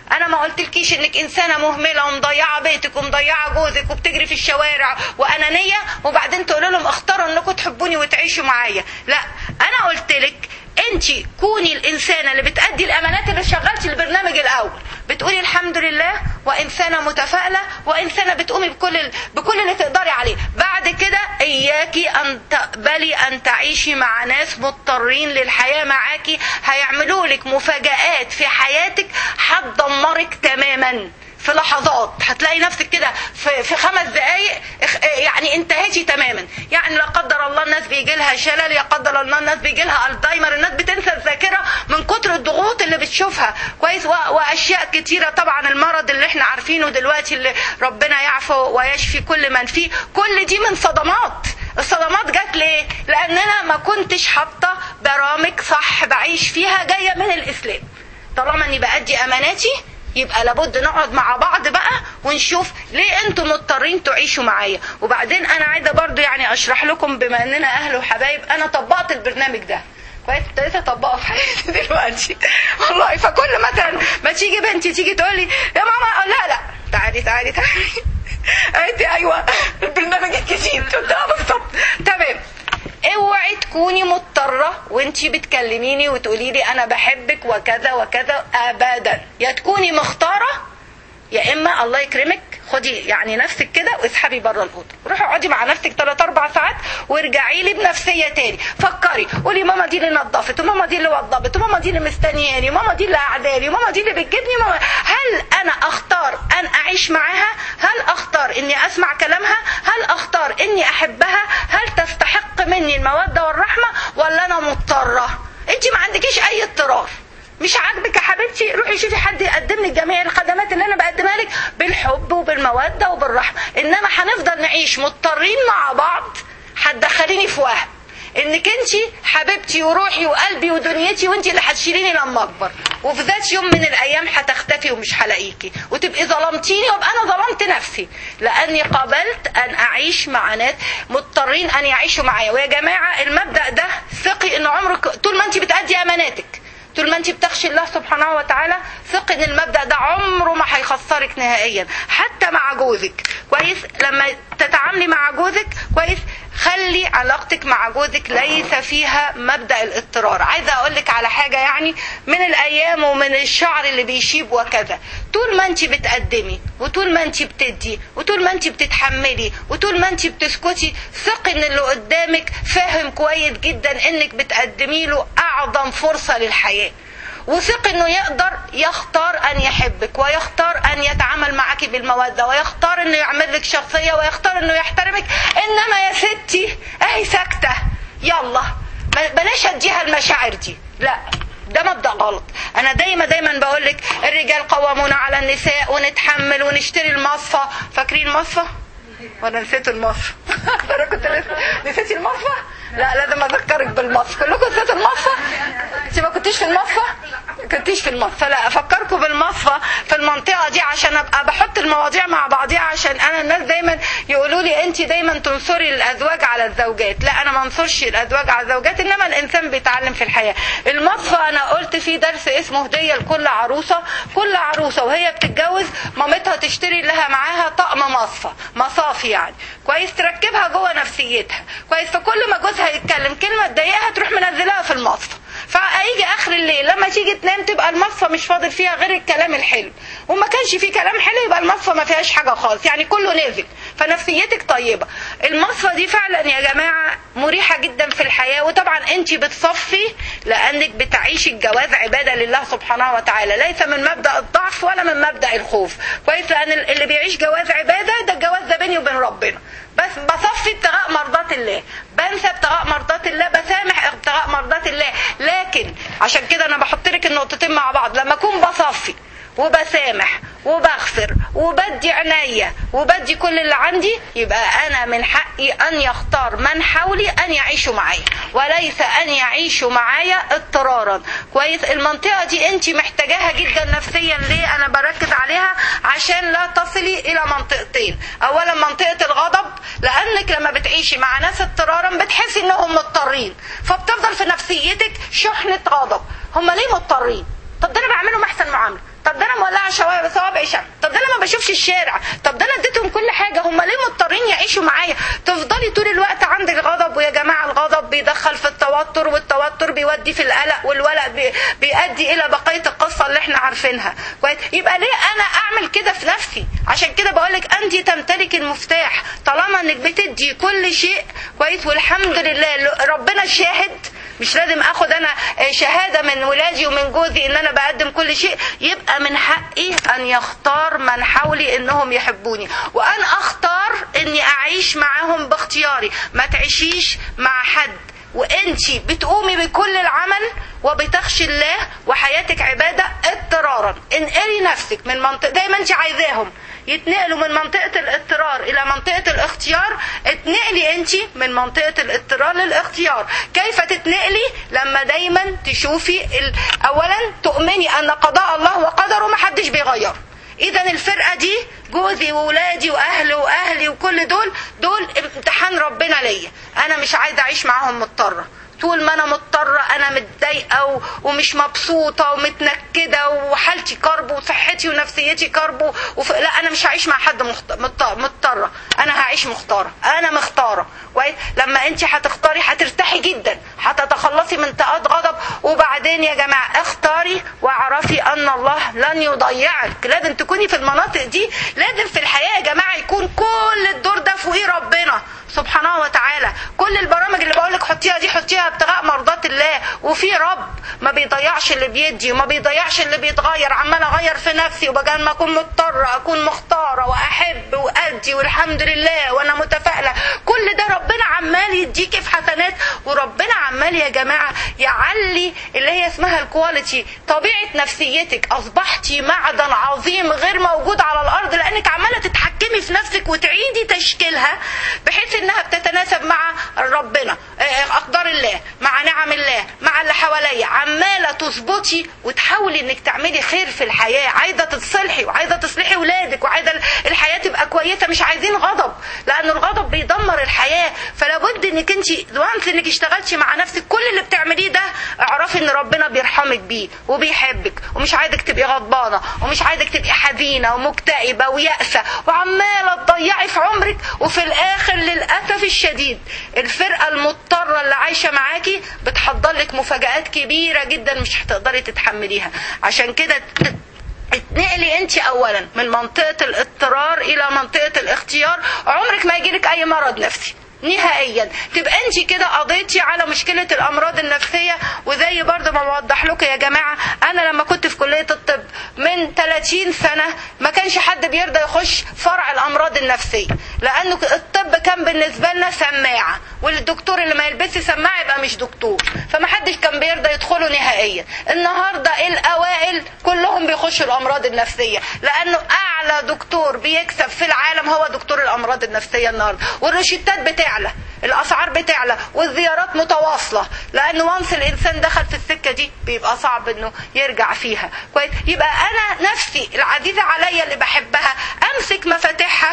انا ما قلتلكيش انك انسانه مهمله ومضيعه بيتك ومضيعه جوزك وبتجري في الشوارع وانانيه وبعدين تقول لهم اختاروا انكم تحبوني وتعيشوا معايا. لا، انا قلتلك انت كوني الانسانه اللي بتأدي الامانات، اللي شغلتي البرنامج الاول بتقولي الحمد لله، وانسانه متفائله، وانسانه بتقومي بكل ال... بكل اللي تقدري عليه. بعد كده اياكي ان تقبلي ان تعيشي مع ناس مضطرين للحياه معاكي، هيعملوا لك مفاجآت في حياتك هتدمرك تماما في لحظات. هتلاقي نفسك كده في, في خمس دقايق يعني انتهيتي تماما. يعني لا قدر الله الناس بيجي لها شلل، يا قدر الله الناس بيجي لها الزهايمر، الناس بتنسى الذاكره من كتر الضغوط اللي بتشوفها كويس، واشياء كتيره. طبعا المرض اللي احنا عارفينه دلوقتي اللي ربنا يعفو ويشفي كل من فيه، كل دي من صدمات. الصدمات جت ليه؟ لاننا ما كنتش حاطه برامج صح بعيش فيها جايه من الاسلام. طالما اني بأدي اماناتي يبقى لابد نقعد مع بعض بقى ونشوف ليه انتم مضطرين تعيشوا معايا. وبعدين انا عايزه برضو يعني اشرح لكم، بما اننا اهل وحبايب، انا طبقت البرنامج ده كويس، ابتديت اطبقه في حياتي دلوقتي والله. فكل مثلا ما تيجي بنتي تيجي تقول لي يا ماما، لا لا تعالي تعالي تعالي قالت ايوه البرنامج الجديد، قلت لها بالظبط تمام. اوعي تكوني مضطرة وانتي بتكلميني وتقولي لي انا بحبك وكذا وكذا، ابدا. يا تكوني مختارة، يا اما الله يكرمك خدي يعني نفسك كده واسحبي بره الاوضه، روحي اقعدي مع نفسك ثلاث اربع ساعات وارجعي لي بنفسيه تاني. فكري، قولي ماما دي اللي نظفت، وماما دي اللي وضبت، وماما دي اللي مستنياني، وماما دي اللي قعداني، وماما دي اللي بتجيبني. ماما هل انا اختار ان اعيش معاها؟ هل اختار اني اسمع كلامها؟ هل اختار اني احبها؟ هل تستحق مني الموده والرحمه ولا انا مضطره؟ انت ما عندكيش اي اضطرار. مش عاجبك يا حبيبتي روحي شوفي حد يقدم لك جميع الخدمات اللي انا بقدمها لك بالحب وبالموده وبالرحمه. انما هنفضل نعيش مضطرين مع بعض، هتدخليني في وهم انك انت حبيبتي وروحي وقلبي ودنيتي وانت اللي هتشيليني لما اكبر، وفي ذات يوم من الايام هتختفي ومش هلاقيكي وتبقي ظلمتيني وابقى انا ظلمت نفسي، لاني قبلت ان اعيش مع ناس مضطرين ان يعيشوا معايا. ويا جماعه المبدا ده ثقي ان عمرك طول ما انت بتأدي اماناتك، طول ما انت بتخشي الله سبحانه وتعالى، ثقي ان المبدأ ده عمره ما هيخسرك نهائيا. حتى مع جوزك كويس، لما تتعاملي مع جوزك كويس خلي علاقتك مع جوزك ليس فيها مبدأ الاضطرار. عايزه اقول لك على حاجه يعني من الايام ومن الشعر اللي بيشيب وكذا، طول ما انت بتقدمي وطول ما انت بتدي وطول ما انت بتتحملي وطول ما انت بتسكتي، ثقي ان اللي قدامك فاهم كويس جدا انك بتقدمي له اعظم فرصه للحياه، وثق انه يقدر يختار ان يحبك ويختار ان يتعامل معك بالمودة ويختار انه يعمل لك شخصية ويختار انه يحترمك. انما يا ستي اهي ساكتة، يلا بلاش اديها المشاعر دي، لا ده مبدأ غلط. انا دايما دايما بقولك الرجال قوامون على النساء، ونتحمل ونشتري المصفى. فاكرين المصفى ولا نسيتوا المصفى؟ انا كنت لسه نسيتي المصفى؟ لا لازم اذكرك بالمصفى. كلكم نسيتوا المصفى؟ انت ما كنتيش في المصفى؟ كنتيش في المصفى؟ لا افكركم بالمصفى في المنطقه دي عشان ابقى بحط المواضيع مع بعضيها، عشان انا الناس دايما يقولوا لي انت دايما تنصري الازواج على الزوجات. لا انا ما انصرش الازواج على الزوجات، انما الانسان بيتعلم في الحياه. المصفى انا قلت في درس اسمه هديه لكل عروسه، كل عروسه وهي بتتجوز مامتها تشتري لها معاها طقم مصفى، مصافي يعني كويس، تركبها جوه نفسيتها كويس. فكل ما جوزها يتكلم كلمه تضايقها تروح منزلها في المصفى، فهيجي اخر الليل لما تيجي تنام تبقى المصفى مش فاضل فيها غير الكلام الحلو، وما كانش فيه كلام حلو يبقى المصفى ما فيهاش حاجه خالص، يعني كله نازل، فنفسيتك طيبه. المصفى دي فعلا يا جماعه مريحه جدا في الحياه. وطبعا انت بتصفي لانك بتعيشي الجواز عباده لله سبحانه وتعالى، ليس من مبدا الضعف ولا من مبدا الخوف كويس، لان اللي بيعيش جواز عباده ده الجواز ده بيني وبين ربنا، بس بصفي ابتغاء مرضات الله، بنسى ابتغاء مرضات الله، بسامح ابتغاء مرضات الله. لكن عشان كده انا بحط لك النقطتين مع بعض، لما اكون بصفي وبسامح وبغفر وبدي عينيا وبدي كل اللي عندي، يبقى انا من حقي ان يختار من حولي ان يعيشوا معايا وليس ان يعيشوا معايا اضطرارا كويس. المنطقه دي انت محتاجاها جدا نفسيا. ليه انا بركز عليها؟ عشان لا تصلي الى منطقتين. اولا منطقه الغضب، لانك لما بتعيشي مع ناس اضطرارا بتحسي انهم مضطرين، فبتفضل في نفسيتك شحنه غضب. هم ليه مضطرين؟ طب ده انا بعملهم احسن معامله، طب ده انا مولعه شوايه بس صوابعي شمع، طب ده انا ما بشوفش الشارع، طب ده انا اديتهم كل حاجه، هم ليه مضطرين يعيشوا معايا؟ تفضلي طول الوقت عندك غضب. ويا جماعه الغضب بيدخل في التوتر، والتوتر بيودي في القلق، والقلق بي بيؤدي الى بقيه القصه اللي احنا عارفينها كويس. يبقى ليه انا اعمل كده في نفسي؟ عشان كده بقولك انت تمتلك المفتاح طالما انك بتدي كل شيء كويس. والحمد لله ربنا شاهد، مش لازم اخد انا شهادة من ولادي ومن جوزي ان انا بقدم كل شيء. يبقى من حقي ان يختار من حولي انهم يحبوني، وان اختار اني اعيش معاهم باختياري. ما تعيشيش مع حد وانتي بتقومي بكل العمل وبتخشي الله وحياتك عبادة اضطرارا. انقلي نفسك من منطقة زي ما انتي عايزاهم يتنقلوا من منطقة الاضطرار الى منطقة الاختيار، اتنقلي انتي من منطقة الاضطرار للاختيار. كيف تتنقلي؟ لما دايما تشوفي ال... اولا تؤمني ان قضاء الله وقدره محدش بيغير. اذا الفرقة دي جوزي وولادي واهلي واهلي وكل دول دول امتحان ربنا ليا. انا مش عايزة اعيش معاهم مضطرة. طول ما انا مضطرة انا متضايقة ومش مبسوطة ومتنكدة وحالتي كرب وصحتي ونفسيتي كرب وف... لا انا مش هعيش مع حد مخت... مضطرة. انا هعيش مختارة. انا مختارة كويس. لما انت هتختاري هترتاحي جدا، هتتخلصي من طاقات غضب. وبعدين يا جماعة اختاري واعرفي ان الله لن يضيعك. لازم تكوني في المناطق دي. لازم في الحياة يا جماعة يكون كل الدور ده فوقيه ربنا سبحانه وتعالى. كل البرامج اللي بقولك حطيها دي حطيها ابتغاء مرضات الله. وفي رب ما بيضيعش اللي بيدي وما بيضيعش اللي بيتغير. عمال اغير في نفسي وبجان ما اكون مضطرة اكون مختارة واحب وادي والحمد لله وانا متفائلة. كل ده ربنا عمال يديكي في حسنات. وربنا عمال يا جماعة يعلي اللي هي اسمها الكواليتي، طبيعة نفسيتك. اصبحتي معدن عظيم غير موجود على الارض لانك عمالة تتحكمي في نفسك وتعيدي تشكيلها بحيث انها بتتناسب مع ربنا، اقدار الله، مع نعم الله، مع اللي حواليا. عمالة تظبطي وتحاولي انك تعملي خير في الحياة. عايزة تصلحي وعايزة تصلحي ولادك وعايزة الحياة تبقى كويسة. مش عايزين غضب لان الغضب بيدمر الحياة. فلا بد انك انت وانس انك اشتغلتي مع نفسك كل اللي بتعمليه ده اعرفي ان ربنا بيرحمك بيه وبيحبك ومش عايزك تبقي غضبانة ومش عايزك تبقي حزينة ومكتئبة ويأسة وعمالة تضيعي في عمرك. وفي الاخر للأسف الشديد الفرقة المضطرة اللي عايشة معاكي بتحضر لك مفاجآت كبيرة جدا مش هتقدري تتحمليها. عشان كده اتنقلي انت اولا من منطقة الاضطرار الى منطقة الاختيار. عمرك ما يجيلك اي مرض نفسي نهائيا. تبقى انت كده قضيتي على مشكلة الامراض النفسية. وزي برضه ما بوضح لكم يا جماعة، انا لما كنت في كلية الطب من ثلاثين سنة ما كانش حد بيرضى يخش فرع الامراض النفسية لانه الطب كان بالنسبة لنا سماعة، والدكتور اللي ما يلبسي سماعة يبقى مش دكتور. فما حدش كان بيرضى يدخله نهائيا. النهاردة الاوائل كلهم بيخشوا الامراض النفسية لانه اعلى دكتور بيكسب في العالم هو دكتور الامراض النفسية النهاردة. والروشتات بتاعلى، الاسعار بتعلى، والزيارات متواصلة. لانه وانس الانسان دخل في السكة دي بيبقى صعب انه يرجع فيها كويس. يبقى انا نفسي العزيزة عليا اللي بحبها امسك مفاتيحها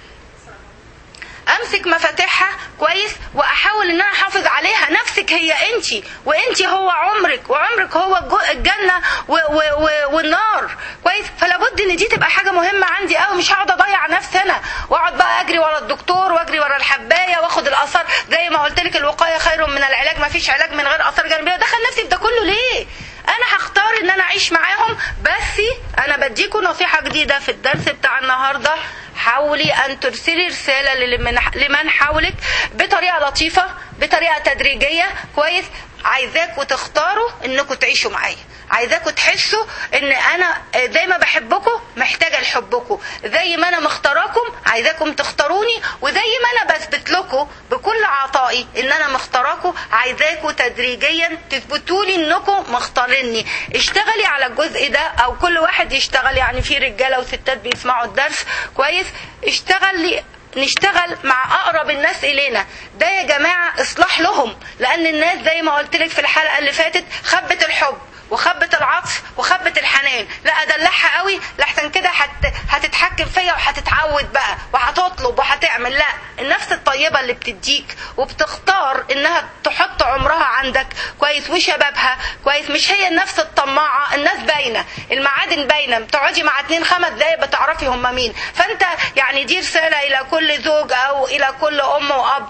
امسك مفاتيحها كويس واحاول ان انا احافظ عليها. نفسك هي انتي، وانتي هو عمرك، وعمرك هو الجنة و و و والنار كويس. فلا بد ان دي تبقى حاجة مهمة عندي قوي. مش هقعد اضيع نفسي انا واقعد بقى اجري ورا الدكتور واجري ورا الحباية واخد الاثار. زي ما قلت لك الوقاية خير من العلاج. ما فيش علاج من غير اثار جانبية. دخل نفسي في ده كله ليه؟ انا هختار ان انا اعيش معاهم. بس انا بديكم نصيحة جديدة في الدرس بتاع النهاردة. حاولي ان ترسلي رسالة لمن حولك بطريقة لطيفة بطريقة تدريجية كويس. عايزاكوا تختاروا انكم تعيشوا معايا. عايزاكوا تحسوا ان انا زي ما بحبكم محتاجة لحبكم، زي ما انا مختاراكم عايزاكم تختاروني، وزي ما انا بثبت لكم بكل عطائي ان انا مختاراكم عايزاكوا تدريجيا تثبتولي انكم مختاريني. اشتغلي على الجزء ده، او كل واحد يشتغل. يعني في رجالة وستات بيسمعوا الدرس كويس. اشتغلي نشتغل مع اقرب الناس الينا. ده يا جماعة اصلاح لهم. لان الناس زي ما قلت لك في الحلقة اللي فاتت خبت الحب وخبت العطف وخبت الحنان، لا ادلعها قوي لحسن كده هت... هتتحكم فيا وهتتعود بقى وهتطلب وهتعمل. لا، النفس الطيبه اللي بتديك وبتختار انها تحط عمرها عندك كويس وشبابها كويس، مش هي النفس الطماعه. الناس باينه، المعادن باينه، بتقعدي مع اتنين خمس دقايق بتعرفي هم مين. فانت يعني دي رساله الى كل زوج او الى كل ام واب،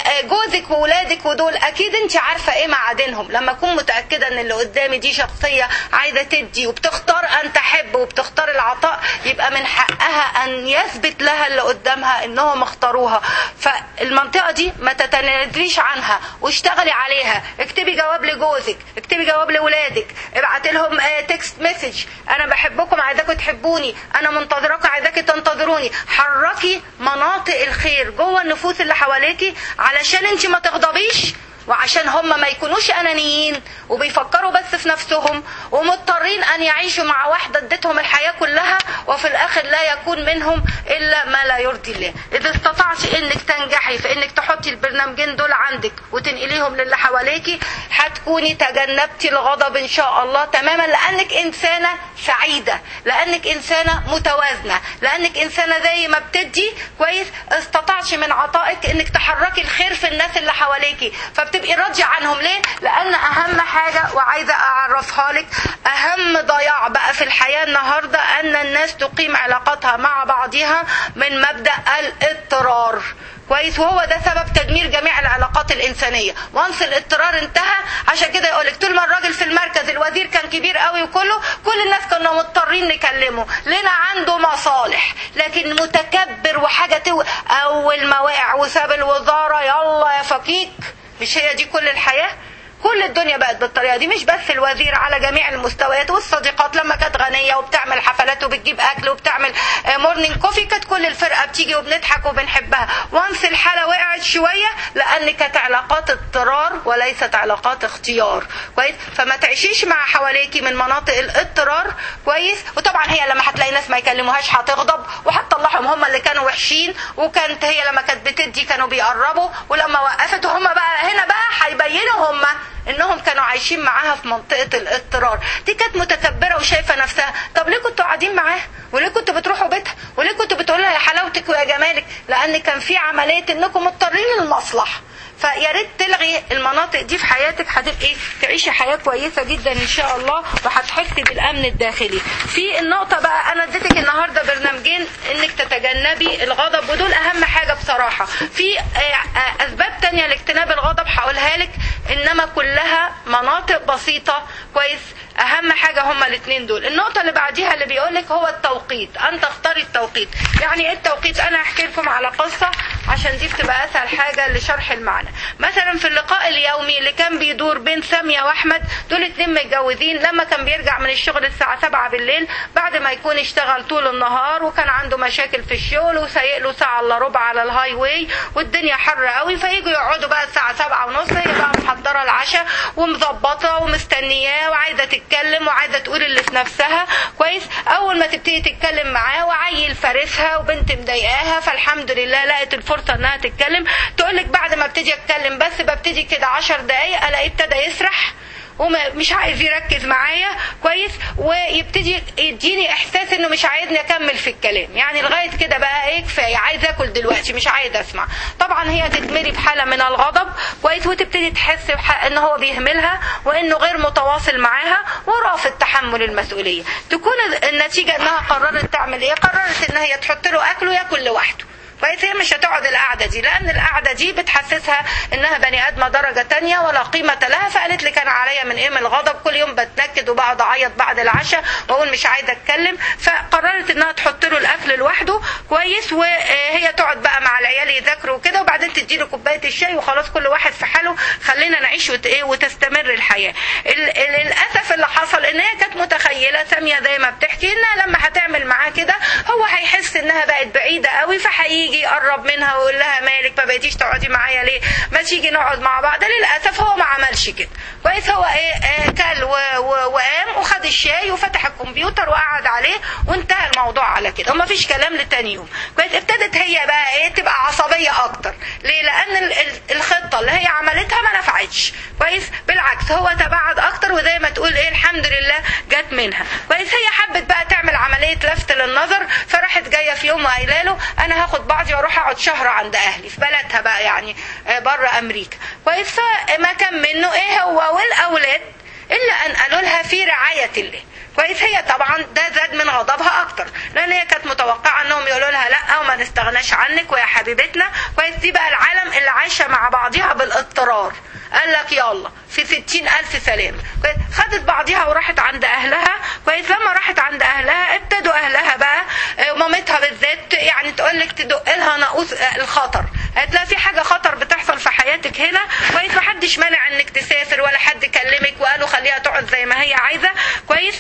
جوزك وولادك ودول اكيد انت عارفه ايه معادنهم. لما اكون متاكده ان اللي قدامي دي شخصيه عايزه تدي وبتختار ان تحب وبتختار العطاء، يبقى من حقها ان يثبت لها اللي قدامها انهم اختاروها. فالمنطقه دي ما تتنازليش عنها واشتغلي عليها. اكتبي جواب لجوزك، اكتبي جواب لولادك، ابعت لهم تكست مسج، انا بحبكم عايزاكم تحبوني، انا منتظراكم عايزاكم تنتظروني. حركي مناطق الخير جوه النفوس اللي حواليكي علشان انت ما تغضبيش، وعشان هم ما يكونوش انانيين وبيفكروا بس في نفسهم ومضطرين ان يعيشوا مع واحدة ادتهم الحياة كلها وفي الاخر لا يكون منهم الا ما لا يرضي الله. اذا استطعت انك تنجحي في انك تحطي البرنامجين دول عندك وتنقليهم للي حواليكي، هتكوني تجنبتي الغضب ان شاء الله تماما، لانك انسانة سعيدة، لانك انسانة متوازنة، لانك انسانة زي ما بتدي كويس استطعتش من عطائك انك تحركي الخير في الناس اللي حواليكي، فبتبقي راضية عنهم. ليه؟ لان اهم حاجة وعايزة اعرفها لك، اهم ضياع بقى في الحياة النهاردة ان الناس تقيم علاقاتها مع بعضها من مبدأ الاضطرار كويس، وهو ده سبب تدمير جميع العلاقات الانسانيه. وانس الاضطرار انتهى، عشان كده يقولك طول ما الراجل في المركز الوزير كان كبير قوي وكله كل الناس كانوا مضطرين نكلمه لنا عنده مصالح، لكن متكبر وحاجه تو اول ما وقع وساب الوزاره يلا يا فكيك. مش هي دي كل الحياه؟ كل الدنيا بقت بالطريقه دي، مش بس الوزير، على جميع المستويات. والصديقات لما كانت غنيه وبتعمل حفلات وبتجيب اكل وبتعمل مورنينج كوفي كانت كل الفرقه بتيجي وبنضحك وبنحبها. وانس الحاله وقعت شويه لان كانت علاقات اضطرار وليست علاقات اختيار كويس. فما تعيشيش مع حواليكي من مناطق الاضطرار كويس. وطبعا هي لما هتلاقي ناس ما يكلموهاش هتغضب وهتطلعهم هم اللي كانوا وحشين، وكانت هي لما كانت بتدي كانوا بيقربوا، ولما وقفت هم بقى هنا بقى هيبينوا هم انهم كانوا عايشين معاها في منطقة الاضطرار. دي كانت متكبرة وشايفة نفسها. طب ليه كنتوا قاعدين معاها؟ وليه كنتوا بتروحوا بيتها؟ وليه كنتوا بتقولها يا حلاوتك ويا جمالك؟ لان كان في عملية انكم مضطرين للمصلحة. فيا ريت تلغي المناطق دي في حياتك، هتبقي تعيشي حياة كويسة جدا ان شاء الله، وهتحسي بالامن الداخلي. في النقطة بقى انا اديتك النهاردة برنامجين انك تتجنبي الغضب، ودول اهم حاجة بصراحة. في اسباب تانية لاجتناب الغضب هقولها لك، انما كلها مناطق بسيطة كويس. اهم حاجة هما الاثنين دول. النقطة اللي بعديها اللي بيقولك هو التوقيت، ان تختاري التوقيت. يعني ايه التوقيت؟ انا هحكي لكم على قصة عشان دي بتبقى اسهل حاجة لشرح المعنى. مثلا في اللقاء اليومي اللي كان بيدور بين سامية واحمد، دول اتنين متجوزين، لما كان بيرجع من الشغل الساعة سبعة بالليل بعد ما يكون اشتغل طول النهار وكان عنده مشاكل في الشغل وسايق له ساعة الا ربع على الهاي واي والدنيا حر قوي، فييجوا يقعدوا بقى الساعة سبعة ونص، هي بقى محضرة العشاء ومظبطة ومستنياه وعايزة تتكلم وعايزة تقول اللي في نفسها كويس. اول ما تبتدي تتكلم معاه وعيل فارسها وبنت مضايقاها، فالحمد لله لقت الفرصة انها تتكلم. تقولك بعد ما ابتدي اتكلم بس ببتدي كده عشر دقايق الاقيه ابتدى يسرح ومش عايز يركز معايا كويس، ويبتدي يديني احساس انه مش عايزني اكمل في الكلام، يعني لغايه كده بقى ايه كفايه، عايز اكل دلوقتي مش عايز اسمع. طبعا هي تتمري بحاله من الغضب كويس، وتبتدي تحس ان هو بيهملها وانه غير متواصل معاها ورافض تحمل المسؤوليه. تكون النتيجه انها قررت تعمل ايه؟ قررت ان هي تحط له اكل وياكل لوحده كويس. هي مش هتقعد القعدة دي، لأن القعدة دي بتحسسها إنها بني آدمة درجة تانية ولا قيمة لها. فقالت لي كان عليا من إيه؟ من الغضب، كل يوم بتنكد وبقعد أعيط بعد العشاء وأقول مش عايزة أتكلم. فقررت إنها تحط له الأكل لوحده كويس، وهي تقعد بقى مع العيال يذاكروا وكده، وبعدين تديله كوباية الشاي وخلاص كل واحد في حاله، خلينا نعيش وتستمر الحياة. للأسف اللي حصل إن هي كانت متخيلة سامية زي ما بتحكي إنها لما هتعمل معاه كده هو هيحس إنها بقت بعيدة قوي، فحقيقي يجي يقرب منها ويقول لها مالك ما بقيتيش تقعدي معايا ليه؟ ما تيجي نقعد مع بعض. للاسف هو ما عملش كده كويس. هو ايه آه كل وقام وخد الشاي وفتح الكمبيوتر وقعد عليه وانتهى الموضوع على كده ومفيش كلام لتاني يوم. كويس. ابتدت هي بقى ايه تبقى عصبيه اكتر. ليه؟ لان الخطه اللي هي عملتها ما نفعتش. كويس. بالعكس هو تبعد اكتر وزي ما تقول ايه الحمد لله جت منها. كويس. هي حبت بقى تعمل عمليه لفت للنظر، فراحت جايه في يوم وقايله له انا هاخد بعضي واروح اقعد شهر عند اهلي في بلدها بقى يعني بره امريكا. كويس. فما كان منه ايه هو والاولاد الا ان قالوا لها في رعايه الله. كويس. هي طبعا ده زاد من غضبها اكتر لان هي كانت متوقعه انهم يقولوا لها لا وما نستغناش عنك ويا حبيبتنا. كويس. دي بقى العالم اللي عايشه مع بعضها بالاضطرار. قال لك يلا في ستين ألف سلام. كويس. خدت بعضها وراحت عند أهلها. كويس. لما راحت عند أهلها ابتدوا أهلها بقى ومامتها بالذات يعني تقول لك تدق لها ناقوس الخطر. هتلاقي في حاجة خطر بتحصل في حياتك هنا. كويس. محدش مانع انك تسافر ولا حد كلمك وقالوا خليها تقعد زي ما هي عايزة. كويس.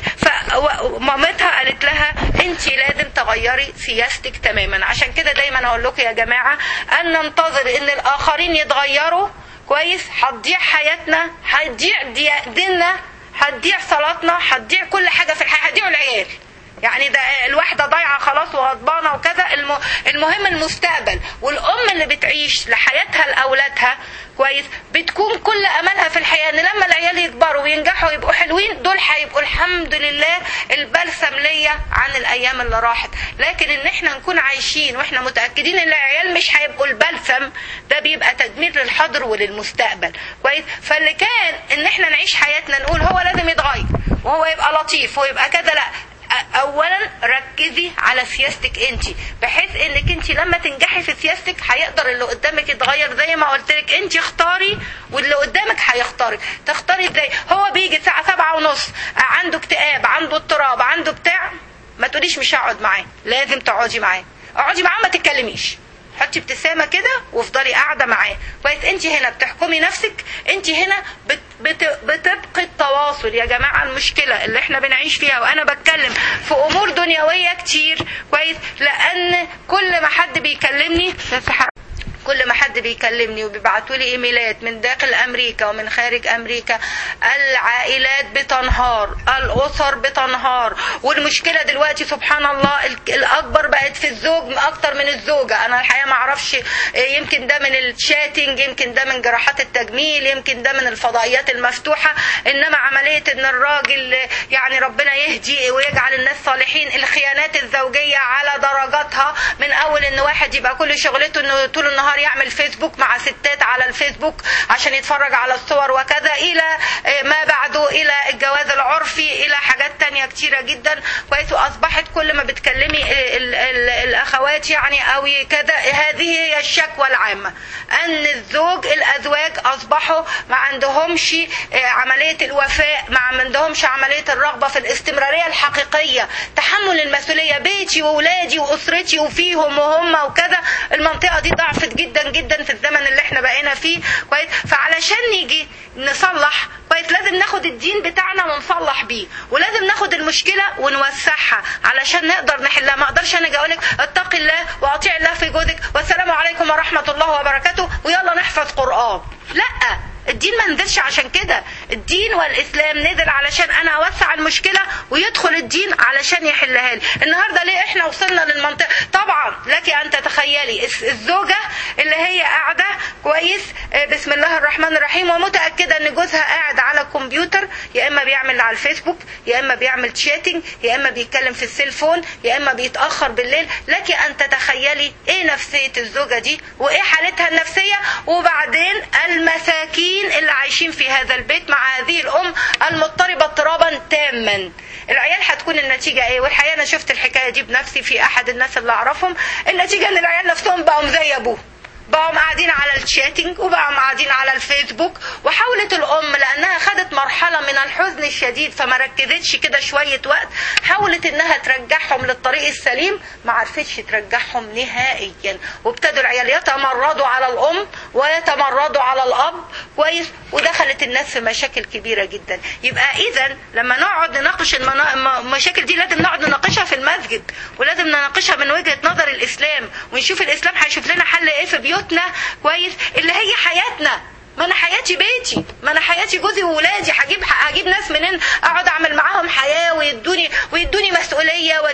فمامتها قالت لها انت لازم تغيري سياستك تماما. عشان كده دايما اقول لكم يا جماعة ان ننتظر ان الاخرين يتغيروا. كويس. هتضيع حياتنا، هتضيع ديننا، هتضيع صلاتنا، هتضيع كل حاجة في الحياة، هتضيع العيال. يعني ده الواحدة ضايعة خلاص وغضبانة وكذا. المهم المستقبل. والأم اللي بتعيش لحياتها لأولادها كويس بتكون كل أملها في الحياة ان لما العيال يكبروا وينجحوا ويبقوا حلوين دول هيبقوا الحمد لله البلسم ليا عن الأيام اللي راحت. لكن ان احنا نكون عايشين واحنا متأكدين ان العيال مش هيبقوا البلسم ده بيبقى تدمير للحاضر وللمستقبل. كويس. فاللي كان ان احنا نعيش حياتنا نقول هو لازم يتغير وهو يبقى لطيف ويبقى كذا. لا، اولا ركزي على سياستك انت بحيث انك انت لما تنجحي في سياستك هيقدر اللي قدامك يتغير زي ما قلت لك. انت اختاري واللي قدامك هيختارك. تختاري ازاي؟ هو بيجي الساعه سبعة ونص عنده اكتئاب، عنده اضطراب، عنده بتاع، ما تقوليش مش هقعد معاه. لازم تقعدي معاه. اقعدي معاه ما تتكلميش، حطي ابتسامه كده وافضلي قاعده معاه. كويس. انت هنا بتحكمي نفسك، انت هنا بت بت بتبقي التواصل. يا جماعه المشكله اللي احنا بنعيش فيها وانا بتكلم في امور دنيويه كتير. كويس. لان كل ما حد بيكلمني كل ما حد بيكلمني وبيبعتوا لي ايميلات من داخل امريكا ومن خارج امريكا العائلات بتنهار، الاسر بتنهار. والمشكله دلوقتي سبحان الله الاكبر بقت في الزوج اكتر من الزوجه. انا الحقيقه ما اعرفش، يمكن ده من الشاتنج، يمكن ده من جراحات التجميل، يمكن ده من الفضائيات المفتوحه. انما عمليه ان الراجل يعني ربنا يهدي ويجعل الناس صالحين، الخيانات الزوجيه على درجاتها، من اول ان واحد يبقى كل شغلته انه طول النهار يعمل فيسبوك مع ستات على الفيسبوك عشان يتفرج على الصور وكذا، الى ما بعده الى الجواز العرفي، الى حاجات تانية كتيرة جدا. كويس. واصبحت كل ما بتكلمي ال ال الاخوات يعني او كذا، هذه هي الشكوى العامة، ان الزوج الازواج اصبحوا ما عندهمش عملية الوفاء، ما عندهمش عملية الرغبة في الاستمرارية الحقيقية، تحمل المسؤولية، بيتي وولادي واسرتي وفيهم وهم وكذا. المنطقة دي ضعفت جدا جدا في الزمن اللي احنا بقينا فيه. كويس. فعلشان نيجي نصلح كويس لازم ناخد الدين بتاعنا ونصلح بيه، ولازم ناخد المشكلة ونوسعها علشان نقدر نحلها. ما اقدرش انا اجي اقولك اتقي الله واطيع الله في جوزك والسلام عليكم ورحمة الله وبركاته ويلا نحفظ قرآن. لا، الدين ما نزلش عشان كده. الدين والإسلام نزل علشان أنا أوسع المشكلة ويدخل الدين علشان يحلها لي. النهاردة ليه إحنا وصلنا للمنطقة؟ طبعا لك أن تتخيلي الزوجة اللي هي قاعدة كويس بسم الله الرحمن الرحيم ومتأكدة أن جوزها قاعد على الكمبيوتر، يا إما بيعمل على الفيسبوك، يا إما بيعمل تشاتنج، يا إما بيتكلم في السيلفون، يا إما بيتأخر بالليل. لك أن تتخيلي إيه نفسية الزوجة دي وإيه حالتها النفسية. وبعدين المساكين اللي عايشين في هذا البيت مع هذه الأم المضطربة اضطرابا تاما. العيال هتكون النتيجة ايه؟ والحقيقة انا شفت الحكاية دي بنفسي في احد الناس اللي اعرفهم. النتيجة ان العيال نفسهم بقوا زي ابوه، بقوا قاعدين على الشاتنج وبقوا قاعدين على الفيسبوك. وحاولت الام لانها خدت مرحلة من الحزن الشديد فما ركزتش كده شوية وقت، حاولت انها ترجعهم للطريق السليم، ما عرفتش ترجعهم نهائيا. وابتدوا العيال يتمردوا على الام ويتمردوا على الاب. كويس. ودخلت الناس في مشاكل كبيرة جدا. يبقى اذا لما نقعد نناقش المشاكل دي لازم نقعد نناقشها في المسجد، ولازم نناقشها من وجهة نظر الاسلام، ونشوف الاسلام هيشوف لنا حل ايه في بيوتنا. كويس. اللي هي حياتنا، ما انا حياتي بيتي، ما انا حياتي جوزي وولادي. هجيب هجيب ناس منين اقعد اعمل معاهم حياه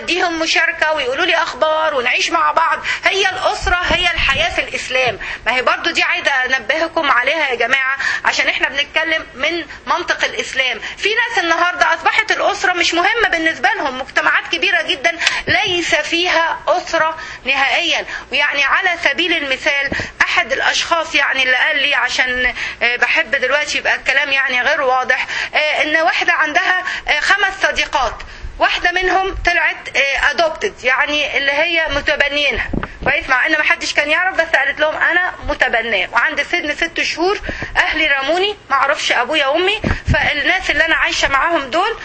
واديهم مشاركه ويقولوا لي اخبار ونعيش مع بعض. هي الاسره هي الحياه في الاسلام. ما هي برضو دي عايزه انبهكم عليها يا جماعه، عشان احنا بنتكلم من منطق الاسلام. في ناس النهارده اصبحت الاسره مش مهمه بالنسبه لهم، مجتمعات كبيره جدا ليس فيها اسره نهائيا. ويعني على سبيل المثال احد الاشخاص يعني اللي قال لي، عشان بحب دلوقتي يبقى الكلام يعني غير واضح، ان واحده عندها خمس صديقات، واحده منهم طلعت ادوبتد يعني اللي هي متبنينها كويس، مع ان ما حدش كان يعرف، بس قالت لهم انا متبناه وعند سن ست شهور اهلي رموني ما اعرفش ابويا وامي، فالناس اللي انا عايشه معاهم دول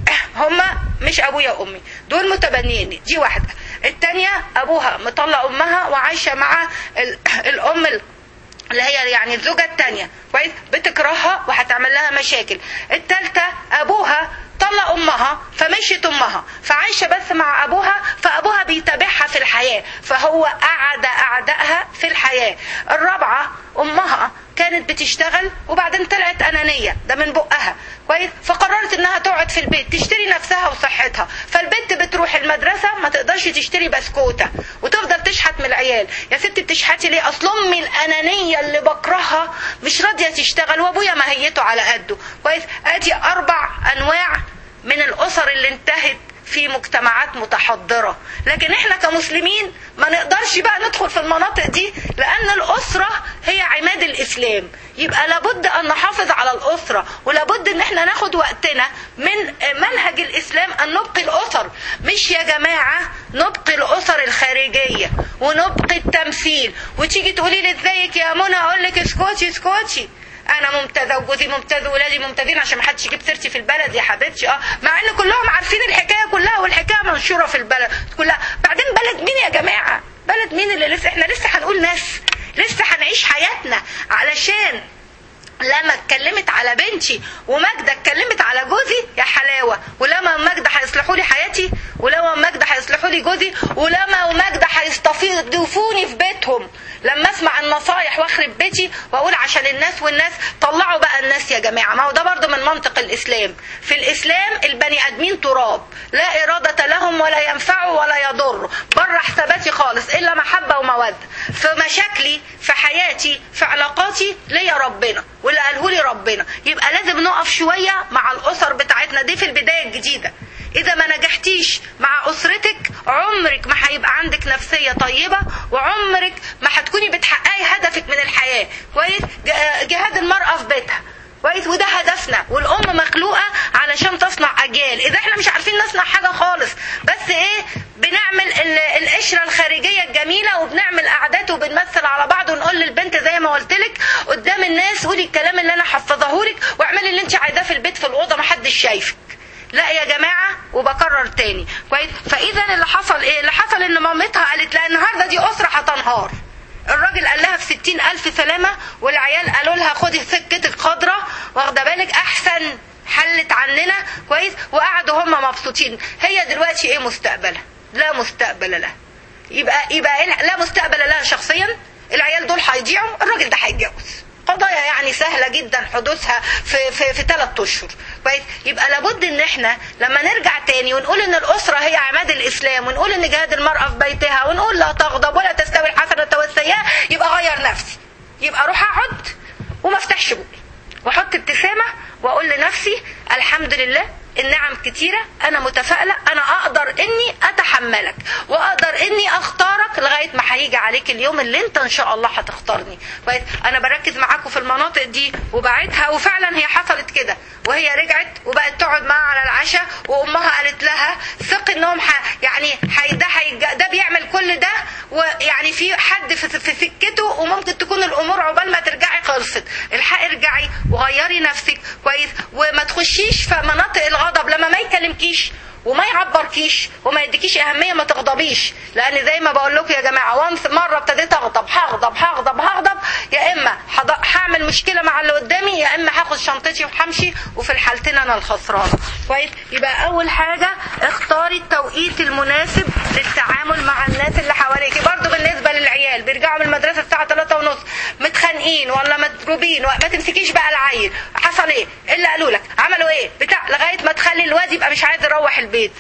هم مش ابويا وامي، دول متبنيني. دي واحده. الثانيه ابوها مطلق امها وعايشه مع الام اللي هي يعني الزوجه الثانيه كويس، بتكرهها وهتعمل لها مشاكل. الثالثه ابوها طلق امها فمشيت امها فعايشه بس مع ابوها، فابوها بيتابعها في الحياه، فهو قعد اعدائها في الحياه. الرابعه امها كانت بتشتغل وبعدين طلعت انانيه ده من بقها كويس، فقررت انها تقعد في البيت تشتري نفسها وصحتها، فالبنت بتروح المدرسه ما تقدرش تشتري بسكوته وتفضل تشحت من العيال. يا ستي بتشحتي ليه؟ اصل امي الانانيه اللي بكرهها مش راضيه تشتغل وابويا مهيته على قده كويس. ادي اربع انواع من الاسر اللي انتهت في مجتمعات متحضرة. لكن احنا كمسلمين ما نقدرش بقى ندخل في المناطق دي، لان الاسرة هي عماد الاسلام. يبقى لابد ان نحافظ على الاسرة، ولابد ان احنا ناخد وقتنا من منهج الاسلام ان نبقي الاسر. مش يا جماعة نبقي الاسر الخارجية ونبقي التمثيل، وتيجي تقولي لي ازيك يا منى اقول لك اسكوتي اسكوتي، انا ممتازه وجوزي ممتاز وولادي ممتازين عشان ما حدش يجيب سيرتي في البلد يا حبيبتي. اه مع ان كلهم عارفين الحكايه كلها والحكايه منشوره في البلد كلها. بعدين بلد مين يا جماعه؟ بلد مين اللي لسه احنا لسه هنقول ناس، لسه هنعيش حياتنا. علشان لما اتكلمت على بنتي وماجدة اتكلمت على جوزي يا حلاوة، ولما وماجدة هيصلحوا لي حياتي، ولما وماجدة هيصلحوا لي جوزي، ولما وماجدة هيستضيفوني في بيتهم، لما اسمع النصايح واخرب بيتي واقول عشان الناس والناس. طلعوا بقى الناس يا جماعة، ما هو ده برضه من منطق الاسلام. في الاسلام البني ادمين تراب لا ارادة لهم ولا ينفعوا ولا يضروا، بره حساباتي خالص الا محبة ومودة. في مشاكلي في حياتي في علاقاتي ليا ربنا واللي قاله لي ربنا. يبقى لازم نقف شوية مع الاسر بتاعتنا دي في البداية الجديدة. اذا ما نجحتيش مع اسرتك عمرك ما هيبقى عندك نفسية طيبة، وعمرك ما هتكوني بتحققي هدفك من الحياة كويس. جهاد المرأة في بيتها كويس، وده هدفنا. والام مخلوقة علشان تصنع اجيال. اذا احنا مش عارفين نصنع حاجة خالص، بس ايه بنعمل القشرة الخارجية الجميلة وبنعمل قعدات وبنمثل على بعض ونقول للبنت زي ما قلت لك قدام الناس قولي الكلام اللي انا حفظهولك واعملي اللي انت عايزاه في البيت في الاوضه ما حدش شايفك. لا يا جماعه، وبكرر تاني كويس. فاذا اللي حصل ايه؟ اللي حصل ان مامتها قالت لها النهارده دي اسره هتنهار. الراجل قال لها في ستين الف سلامه، والعيال قالوا لها خدي سكتك خضره واخده بالك احسن حلت عننا كويس، وقعدوا هم مبسوطين. هي دلوقتي ايه مستقبلها؟ لا مستقبل لها. يبقى يبقى إيه؟ لا مستقبل لها شخصيا. العيال دول هيضيعوا، الراجل ده هيتجوز. قضايا يعني سهلة جدا حدوثها في في في ثلاث اشهر كويس. يبقى لابد ان احنا لما نرجع تاني ونقول ان الاسرة هي عماد الاسلام، ونقول ان جهاد المرأة في بيتها، ونقول لا تغضب ولا تستوي الحسنة والسيئة، يبقى غير نفسي. يبقى اروح اقعد وما افتحش بقي واحط ابتسامة واقول لنفسي الحمد لله النعم كتيرة، انا متفائلة، انا اقدر اني اتحملك واقدر اني اختارك لغاية ما هيجي عليك اليوم اللي انت ان شاء الله هتختارني كويس. انا بركز معاكم في المناطق دي وبعدها، وفعلا هي حصلت كده، وهي رجعت وبقت تقعد معاها على العشاء، وامها قالت لها ثق انهم ح... يعني حي... ده حي... ده بيعمل كل ده، ويعني في حد في, في سكته، وممكن تكون الامور عقبال ما ترجعي خلصت. الحق ارجعي وغيري نفسك كويس، وما تخشيش في مناطق الغضب. لما ما يكلمكيش وما يعبركيش وما يديكيش اهميه ما تغضبيش، لان زي ما بقول لكم يا جماعه وانس مره ابتديت اغضب هغضب هغضب هغضب، يا اما هعمل مشكله مع اللي قدامي، يا اما هاخد شنطتي وهمشي، وفي الحالتين انا الخسرانه كويس. يبقى اول حاجه اختاري التوقيت المناسب للتعامل مع الناس اللي حواليكي. برضو بالنسبه للعيال بيرجعوا من المدرسه الساعه ثلاثة ونص متخانقين ولا مضروبين، ما تمسكيش بقى العيل حصل ايه اللي قالوا لك عملوا ايه بتاع، لغايه ما تخلي الواد يبقى مش عايز يروح البيت.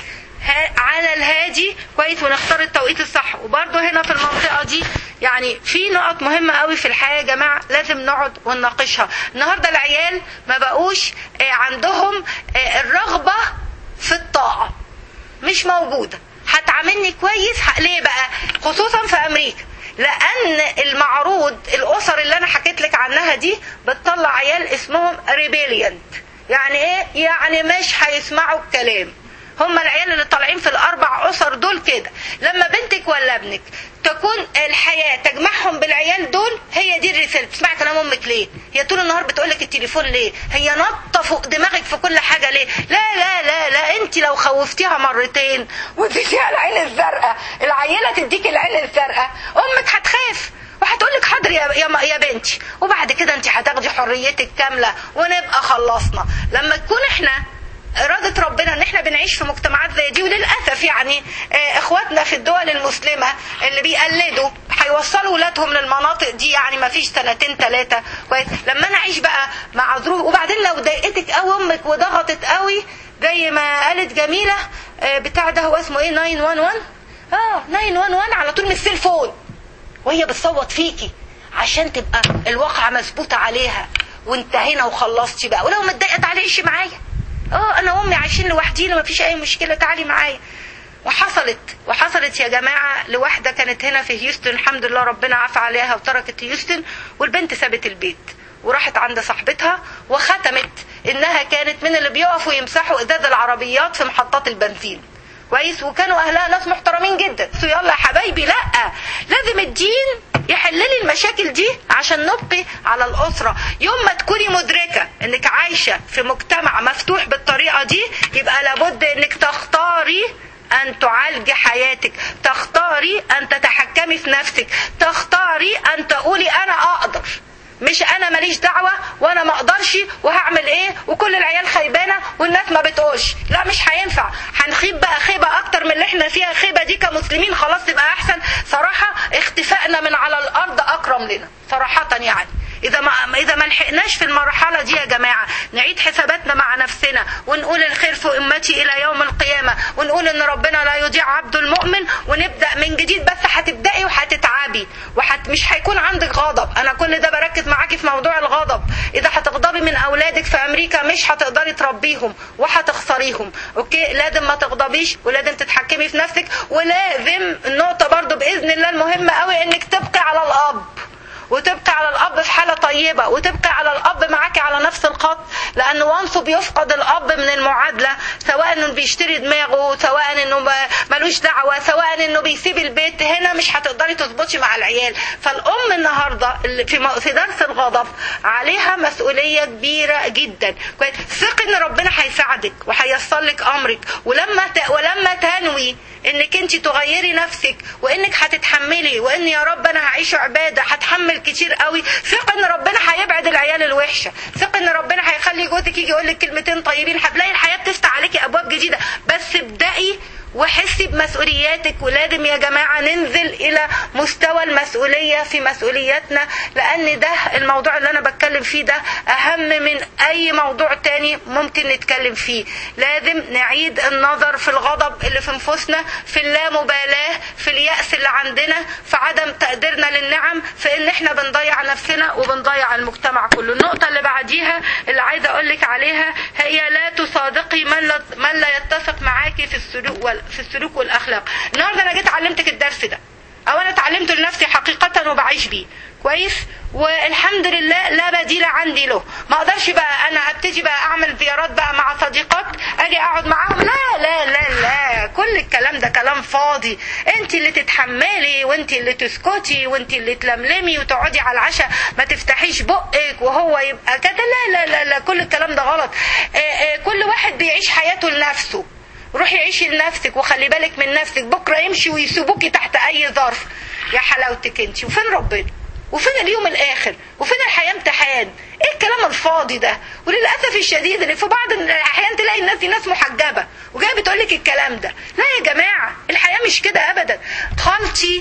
على الهادي كويس، ونختار التوقيت الصح. وبرده هنا في المنطقة دي يعني في نقط مهمة قوي في الحياة يا جماعة لازم نقعد ونناقشها. النهاردة العيال ما بقوش عندهم الرغبة في الطاعة، مش موجودة. هتعاملني كويس ليه بقى؟ خصوصا في أمريكا، لأن المعروض الأسر اللي أنا حكيت لك عنها دي بتطلع عيال اسمهم ريبيليانت. يعني إيه؟ يعني مش هيسمعوا الكلام. هم العيال اللي طالعين في الأربع أسر دول كده. لما بنتك ولا ابنك تكون الحياة تجمعهم بالعيال دول، هي دي الرسالة. تسمعي كلام أمك ليه؟ هي طول النهار بتقولك التليفون ليه؟ هي نطة فوق دماغك في كل حاجة ليه؟ لا لا لا لا، انت لو خوفتيها مرتين واديتيها العين الزرقاء، العيلة تديك العين الزرقاء، أمك هتخاف وهتقول لك حاضر يا يا يا بنتي، وبعد كده انت هتاخدي حريتك كاملة ونبقى خلصنا. لما تكون احنا إرادة ربنا ان احنا بنعيش في مجتمعات زي دي، وللأسف يعني اه اخواتنا في الدول المسلمة اللي بيقلدوا هيوصلوا ولادهم للمناطق دي، يعني ما فيش سنتين ثلاثة كويس. لما انا اعيش بقى مع ظروف، وبعدين لو ضايقتك قوي امك وضغطت قوي زي ما قالت جميلة اه بتاع ده هو اسمه ايه تسعة واحد واحد، اه تسعة واحد واحد على طول من السيلفون وهي بتصوت فيكي عشان تبقى الواقعة مثبوتة عليها، وانتهينا وخلصتي بقى. ولو متضايقة تعالي عيشي معايا، اه انا وامي عايشين لوحدينا ما فيش اي مشكله، تعالي معايا. وحصلت وحصلت يا جماعه لواحده كانت هنا في هيوستن، الحمد لله ربنا عفى عليها وتركت هيوستن، والبنت سابت البيت وراحت عند صاحبتها وختمت انها كانت من اللي بيقفوا يمسحوا ازاز العربيات في محطات البنزين كويس، وكانوا اهلها ناس محترمين جدا. يلا يا حبايبي، لا لازم الدين يحل لي المشاكل دي عشان نبقي على الأسرة. يوم ما تكوني مدركة انك عايشة في مجتمع مفتوح بالطريقة دي، يبقى لابد انك تختاري ان تعالجي حياتك، تختاري ان تتحكمي في نفسك، تختاري ان تقولي انا اقدر، مش انا ماليش دعوة وانا ما اقدرش وهعمل ايه وكل العيال خيبانة والناس ما بتقولش. لا مش هينفع، هنخيب بقى خيبة اكتر من اللي احنا فيها. خيبة دي كمسلمين خلاص تبقى احسن. صراحة اختفائنا من على الارض اكرم لنا صراحة. يعني اذا ما اذا ما لحقناش في المرحلة دي يا جماعة نعيد حساباتنا مع نفسنا ونقول الخير في امتي الى يوم القيامة، ونقول ان ربنا لا يضيع عبد المؤمن، ونبدأ من جديد. بس هتبدأي وهتتعبي وحت مش هيكون عندك غضب. انا كل ده بركز معاكي في موضوع الغضب. اذا هتغضبي من اولادك في امريكا مش هتقدري تربيهم وهتخسريهم. اوكي، لازم ما تغضبيش ولازم تتحكمي في نفسك. ولازم النقطة برضو باذن الله المهمة قوي انك تبقي على الاب، وتبقى على الاب في حالة طيبة، وتبقى على الاب معاكي على نفس الخط. لانه وانسو بيفقد الاب من المعادلة، سواء انه بيشتري دماغه، سواء انه ملوش دعوة، سواء انه بيسيب البيت، هنا مش هتقدري تظبطي مع العيال. فالام النهاردة اللي في في درس الغضب عليها مسؤولية كبيرة جدا. ثقي ان ربنا هيساعدك وهييسر لك امرك. ولما ت... ولما تنوي انك انت تغيري نفسك وانك هتتحملي، وان يا رب انا هعيش عبادة هتحمل كتير قوي، ثق ان ربنا هيبعد العيال الوحشة، ثق ان ربنا هيخلي جوزك يجي يقول لك كلمتين طيبين، هتلاقي الحياة بتفتح عليكي ابواب جديدة. بس ابدأي وحسي بمسؤولياتك. ولازم يا جماعة ننزل الى مستوى المسؤولية في مسؤولياتنا، لان ده الموضوع اللي انا بتكلم فيه ده اهم من اي موضوع تاني ممكن نتكلم فيه. لازم نعيد النظر في الغضب اللي في نفوسنا، في اللامبالاة، في اليأس اللي عندنا، في عدم تقديرنا للنعم، في ان احنا بنضيع نفسنا وبنضيع المجتمع كله. النقطة اللي بعديها اللي عايزة اقولك عليها هي لا تصادقي من لا, من لا يتفق معاكي في السلوك وال في السلوك والاخلاق. النهارده انا جيت علمتك الدرس ده، او انا اتعلمته لنفسي حقيقه وبعيش بيه كويس، والحمد لله لا بديل عندي له. ما اقدرش بقى انا ابتدي بقى اعمل زيارات بقى مع صديقات اجي اقعد معاهم، لا لا لا لا، كل الكلام ده كلام فاضي. انت اللي تتحملي، وانت اللي تسكتي، وانت اللي تلملمي وتقعدي على العشاء ما تفتحيش بقك وهو يبقى كده. لا لا لا لا، كل الكلام ده غلط. اه اه كل واحد بيعيش حياته لنفسه. روحي عيشي لنفسك وخلي بالك من نفسك، بكرة يمشي ويسيبوكي تحت اي ظرف. يا حلاوتك انت، وفين ربنا؟ وفين اليوم الاخر؟ وفين الحياة امتحان؟ ايه الكلام الفاضي ده؟ وللأسف الشديد اللي في بعض الاحيان تلاقي الناس دي ناس محجبة وجايه بتقولك الكلام ده. لا يا جماعة، الحياة مش كده ابدا. خلطي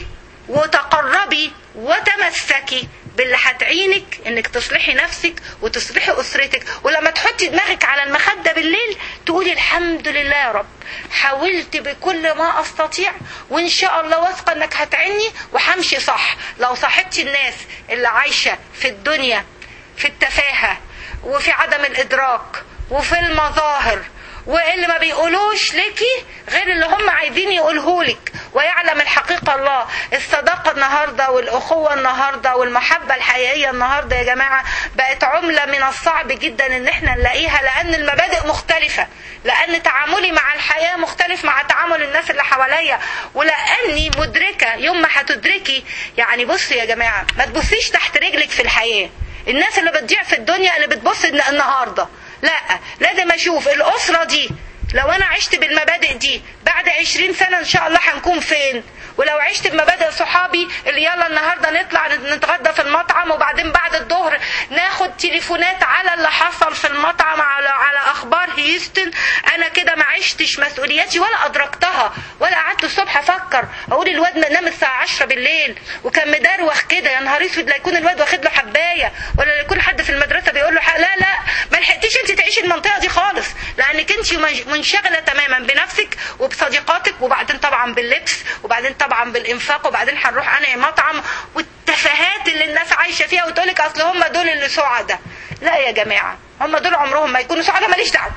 وتقربي وتمسكي باللي هتعينك انك تصلحي نفسك وتصلحي اسرتك. ولما تحطي دماغك على المخدة بالليل تقولي وقولي الحمد لله يا رب، حاولت بكل ما استطيع، وان شاء الله واثقه انك هتعني وهمشي صح. لو صاحبتي الناس اللي عايشه في الدنيا في التفاهه وفي عدم الادراك وفي المظاهر، واللي ما بيقولوش لكي غير اللي هم عايزين يقولهولك، ويعلم الحقيقة الله. الصداقة النهاردة والأخوة النهاردة والمحبة الحقيقية النهاردة يا جماعة بقت عملة من الصعب جدا ان احنا نلاقيها، لان المبادئ مختلفة، لان تعاملي مع الحياة مختلف مع تعامل الناس اللي حواليا، ولاني مدركة يوم ما هتدركي. يعني بصي يا جماعة، ما تبصيش تحت رجلك في الحياة. الناس اللي بتضيع في الدنيا اللي بتبص النهاردة، لا، لازم اشوف الاسرة دي لو انا عشت بالمبادئ دي بعد عشرين سنة ان شاء الله هنكون فين. ولو عشت بمبادئ صحابي اللي يلا النهاردة نطلع نتغدى في المطعم، وبعدين بعد الظهر ناخد تليفونات على اللي حصل في المطعم، على على اخبار هيوستن، انا كده ما عشتش مسؤولياتي ولا ادركتها، ولا قعدت الصبح افكر اقول الواد نام الساعة عشرة بالليل وكان مدروخ كده، يا نهار اسود، لا يكون الواد واخد له حباية، ولا لا يكون حد في المدرسة بيقول له لا لا، ما لحقتيش انت تعيشي المنطقة دي خالص، لانك انت منشغلة تماما بنفسك وبصديقاتك، وبعدين طبعا باللبس، وبعدين طبعا بالانفاق، وبعدين هنروح انا مطعم، والتفاهات اللي الناس عايشه فيها، وتقولك اصل هم دول اللي سعداء. لا يا جماعه، هم دول عمرهم ما يكونوا سعداء، ماليش دعوه.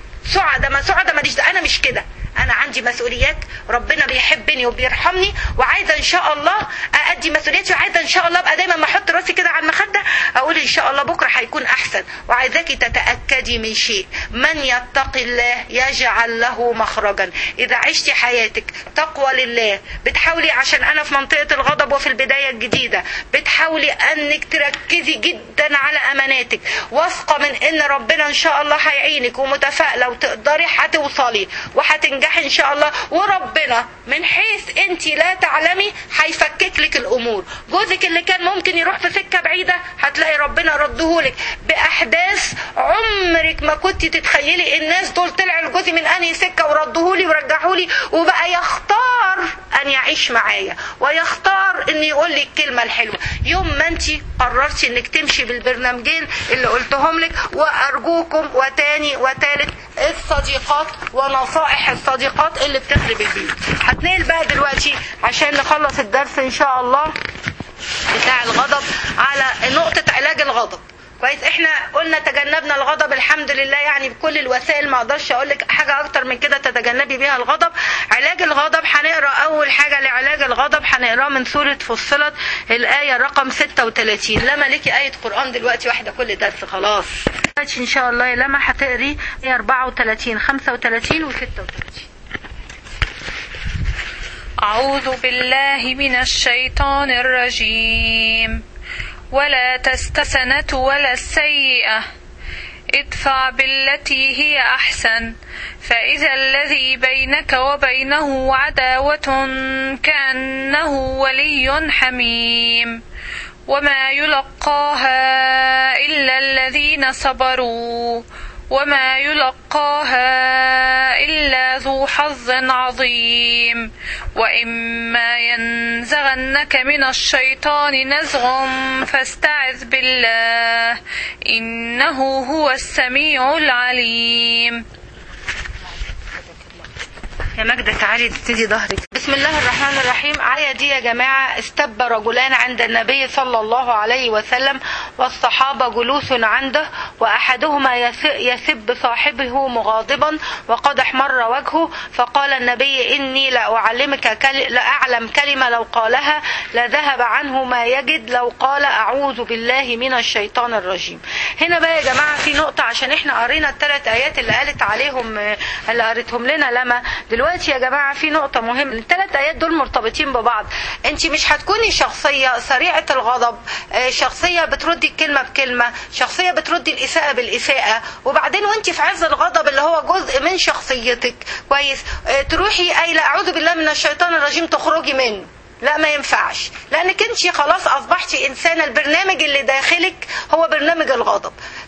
سعداء ما سعداء ماليش دعوه، انا مش كده. انا عندي مسؤوليات، ربنا بيحبني وبيرحمني، وعايزه ان شاء الله اادي مسؤوليتي، وعايزه ان شاء الله ابقى دايما ما احط راسي كده على المخده اقول ان شاء الله بكره هيكون احسن. وعايزاكي تتاكدي من شيء، من يتق الله يجعل له مخرجا. اذا عشتي حياتك تقوى لله، بتحاولي، عشان انا في منطقه الغضب وفي البدايه الجديده، بتحاولي انك تركزي جدا على اماناتك، واثقه من ان ربنا ان شاء الله هيعينك، ومتفائله وتقدري هتوصلي وهتنجحي ان شاء الله. وربنا من حيث انت لا تعلمي هيفكك لك الامور. جوزك اللي كان ممكن يروح في سكه بعيده هتلاقي ربنا ردهولك باحداث عمرك ما كنت تتخيلي. الناس دول طلعوا لجوزي من انهي سكه وردهولي ورجعهولي، وبقى يختار ان يعيش معايا، ويختار ان يقول لي الكلمه الحلوه. يوم ما انت قررتي انك تمشي بالبرنامجين اللي قلتهم لك، وارجوكم وتاني وتالت الصديقات ونصائح الصديقات اللي بتخرب البيوت. هتنقل بقى دلوقتي عشان نخلص الدرس ان شاء الله بتاع الغضب على نقطة علاج الغضب. كويس، احنا قلنا تجنبنا الغضب الحمد لله، يعني بكل الوسائل، ما اقدرش اقول لك حاجه اكتر من كده تتجنبي بيها الغضب. علاج الغضب هنقرا اول حاجه لعلاج الغضب هنقراه من سوره فصلت الايه رقم ستة وثلاثين. لما ليكي ايه قران دلوقتي واحده كل درس خلاص ان شاء الله. لما هتقري ايه أربعة وثلاثين خمسة وثلاثين وستة وثلاثين. أعوذ بالله من الشيطان الرجيم. ولا تستسنة ولا السيئة، ادفع بالتي هي أحسن، فإذا الذي بينك وبينه عداوة كأنه ولي حميم. وما يلقاها إلا الذين صبروا، وما يلقاها إلا ذو حظ عظيم. وإما ينزغنك من الشيطان نزغ فاستعذ بالله، إنه هو السميع العليم. يا مجدة تعالي تبتدي ظهرك. بسم الله الرحمن الرحيم. آية دي يا جماعة استب رجلان عند النبي صلى الله عليه وسلم، والصحابة جلوس عنده، وأحدهما يسب صاحبه مغاضبا وقد احمر وجهه، فقال النبي إني لأعلمك كل... لأعلم كلمة لو قالها لذهب عنه ما يجد لو قال أعوذ بالله من الشيطان الرجيم. هنا بقى يا جماعة في نقطة، عشان احنا قرينا الثلاث آيات اللي قالت عليهم اللي قريتهم لنا لما دلوقتي يا جماعة في نقطة مهمة. الثلاث آيات دول مرتبطين ببعض. انت مش هتكوني شخصية سريعة الغضب، شخصية بتردي الكلمة بكلمة، شخصية بتردي الإساءة بالإساءة، وبعدين وانت في عز الغضب اللي هو جزء من شخصيتك كويس تروحي قايلة أعوذ بالله من الشيطان الرجيم تخرجي منه. لا، ما ينفعش، لانك انت خلاص اصبحتي انسانه. البرنامج اللي داخلك هو برنامج الغضب،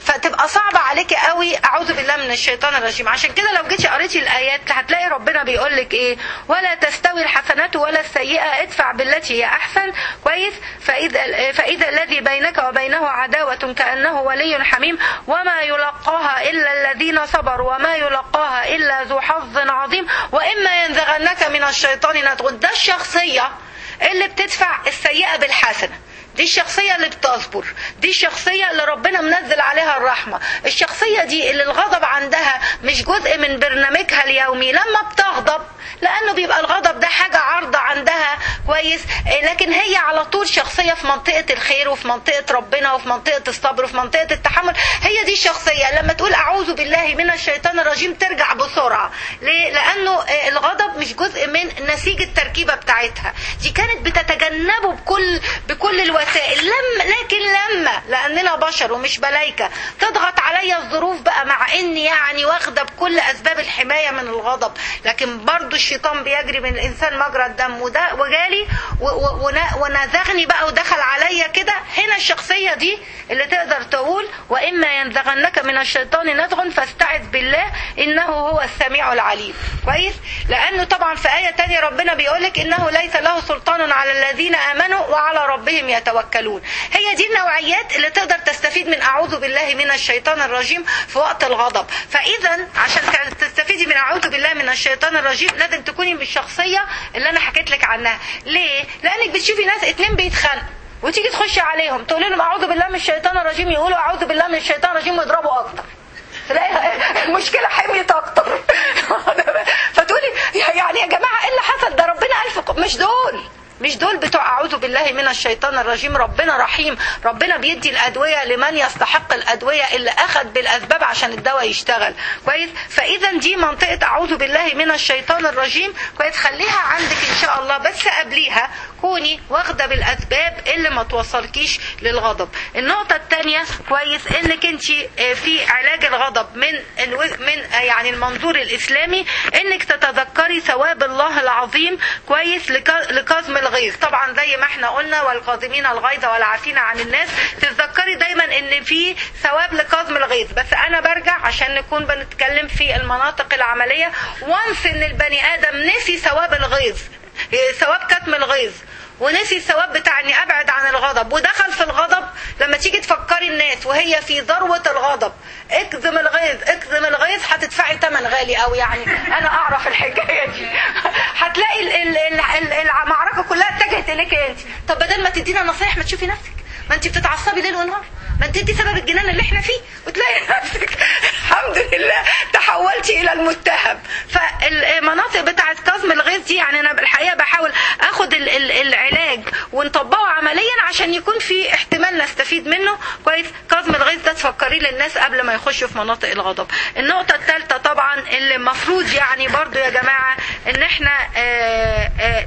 فتبقى صعبة عليكي قوي اعوذ بالله من الشيطان الرجيم. عشان كده لو جيتي قريتي الايات هتلاقي ربنا بيقول لك ايه؟ ولا تستوي الحسنات ولا السيئة ادفع بالتي هي احسن. كويس؟ فاذا فاذا الذي بينك وبينه عداوة كأنه ولي حميم وما يلقاها الا الذين صبروا وما يلقاها الا ذو حظ عظيم واما ينزغنك من الشيطان نزغ. ده الشخصية اللي بتدفع السيئة بالحسنة، دي الشخصية اللي بتصبر، دي الشخصية اللي ربنا منزل عليها الرحمة، الشخصية دي اللي الغضب عندها مش جزء من برنامجها اليومي. لما بتغضب لأنه بيبقى الغضب ده حاجة عارضة عندها، كويس، لكن هي على طول شخصية في منطقة الخير وفي منطقة ربنا وفي منطقة الصبر وفي منطقة التحمل. هي دي الشخصية لما تقول أعوذ بالله من الشيطان الرجيم ترجع بسرعة. ليه؟ لأنه الغضب مش جزء من نسيج التركيبة بتاعتها، دي كانت بتتجنبه بكل بكل الوسائل. لما لكن لما لأننا بشر ومش ملايكة تضغط عليا الظروف بقى، مع إني يعني واخدة بكل أسباب الحماية من الغضب، لكن برضو الشيطان بيجري من الإنسان مجرى الدم وده وجالي ونزغني بقى ودخل عليا كده. هنا الشخصية دي اللي تقدر تقول وإما ينزغنك من الشيطان نزغ فاستعذ بالله إنه هو السميع العليم. كويس؟ لأنه طبعا في آية تانية ربنا بيقولك إنه ليس له سلطان على الذين آمنوا وعلى ربهم يتوكلون. هي دي النوعيات اللي تقدر تستفيد من أعوذ بالله من الشيطان الرجيم في وقت الغضب. فإذا عشان تستفيدي من أعوذ بالله من الشيطان الرجيم لازم تكوني من الشخصية اللي أنا حكيت لك عنها. ليه؟ لأنك بتشوفي ناس اتنين بيتخانقوا وتيجي تخشي عليهم تقولي لهم أعوذ بالله من الشيطان الرجيم، يقولوا أعوذ بالله من الشيطان الرجيم ويضربوا أكتر، تلاقي المشكلة حميت أكتر. فتقولي يعني يا جماعة إيه اللي حصل؟ ده ربنا ألف مش دول مش دول بتوع أعوذ بالله من الشيطان الرجيم. ربنا رحيم، ربنا بيدي الأدوية لمن يستحق الأدوية اللي أخذ بالأسباب عشان الدواء يشتغل. كويس؟ فإذا دي منطقة أعوذ بالله من الشيطان الرجيم. كويس؟ خليها عندك إن شاء الله، بس قبليها كوني واخدة بالأسباب اللي ما توصلكيش للغضب. النقطة الثانية كويس إنك أنت في علاج الغضب من من يعني المنظور الإسلامي إنك تتذكري ثواب الله العظيم. كويس؟ لكظم الغيظ. طبعا زي ما احنا قلنا والكاظمين الغيظ والعافين عن الناس، تتذكري دايما ان في ثواب لكظم الغيظ. بس انا برجع عشان نكون بنتكلم في المناطق العملية. وانس ان البني ادم نسي ثواب الغيظ، ثواب كتم الغيظ، ونسي الثواب بتاع اني ابعد عن الغضب ودخل في الغضب، لما تيجي تفكري الناس وهي في ذروة الغضب اكظم الغيظ اكظم الغيظ هتدفعي ثمن غالي قوي. يعني انا اعرف الحكايه دي. هتلاقي المعركه كلها اتجهت اليك انت. طب بدل ما تدينا نصايح ما تشوفي نفسك، ما انت بتتعصبي ليل ونهار، ما انت دي سبب الجنان اللي احنا فيه، وتلاقي نفسك الحمد لله تحولتي الى المتهم. فالمناطق بتاعه كظم الغيظ دي يعني انا بالحقيقه بحاول اخد العلاج ونطبقه عمليا عشان يكون في احتمال نستفيد منه. كويس؟ كظم الغيظ ده تفكري للناس قبل ما يخشوا في مناطق الغضب. النقطه الثالثه طبعا اللي المفروض يعني برضو يا جماعه ان احنا آآ آآ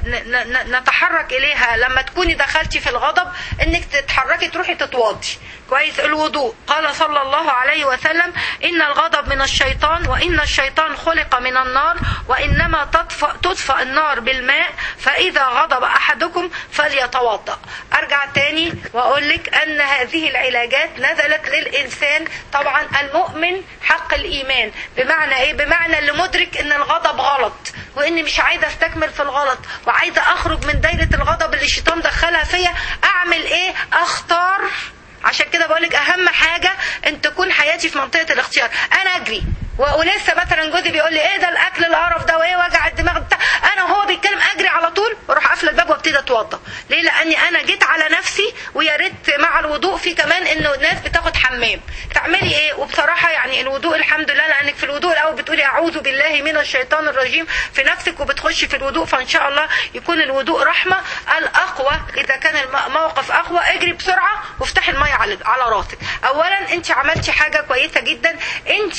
نتحرك اليها لما تكوني دخلتي في الغضب، انك تتحركي تروحي تتوضي. كويس؟ الوضوء. قال صلى الله عليه وسلم إن الغضب من الشيطان وإن الشيطان خلق من النار وإنما تطفأ, تطفأ النار بالماء فإذا غضب أحدكم فليتوضأ. أرجع تاني وأقول لك أن هذه العلاجات نزلت للإنسان طبعا المؤمن حق الإيمان. بمعنى إيه؟ بمعنى اللي مدرك أن الغضب غلط وإني مش عايزة استكمل في الغلط وعايزة أخرج من دايرة الغضب اللي الشيطان دخلها فيا. أعمل إيه؟ أختار. عشان كده بقولك اهم حاجة ان تكون حياتي في منطقة الاختيار. انا اجري ولسه مثلا جوزي بيقول لي ايه ده الاكل القرف ده وايه وجع الدماغ بتاع، انا وهو بيتكلم اجري على طول واروح قافله الباب وابتدي اتوضى. ليه؟ لاني انا جيت على نفسي. ويا ريت مع الوضوء في كمان انه الناس بتاخد حمام. تعملي ايه؟ وبصراحه يعني الوضوء الحمد لله، لانك في الوضوء الاول بتقولي اعوذ بالله من الشيطان الرجيم في نفسك وبتخشي في الوضوء، فان شاء الله يكون الوضوء رحمه. الاقوى اذا كان الموقف اقوى اجري بسرعه وافتحي الميه على على راسك. اولا انت عملتي حاجه كويسه جدا، انت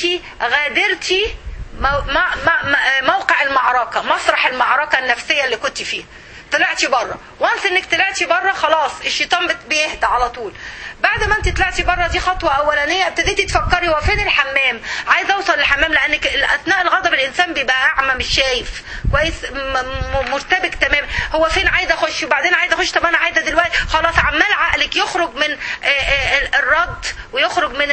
غادرتي موقع المعركة، مسرح المعركة النفسية اللي كنت فيه، طلعتي بره. وانس انك طلعتي بره خلاص الشيطان بيهدى على طول. بعد ما انت طلعتي بره دي خطوة اولانية، ابتديتي تفكري هو فين الحمام، عايزه اوصل للحمام، لانك اثناء الغضب الانسان بيبقى اعمى مش شايف. كويس مرتبك تماما. هو فين عايزه اخش وبعدين عايزه اخش، طب انا عايزه دلوقتي خلاص، عمال عقلك يخرج من الرد ويخرج من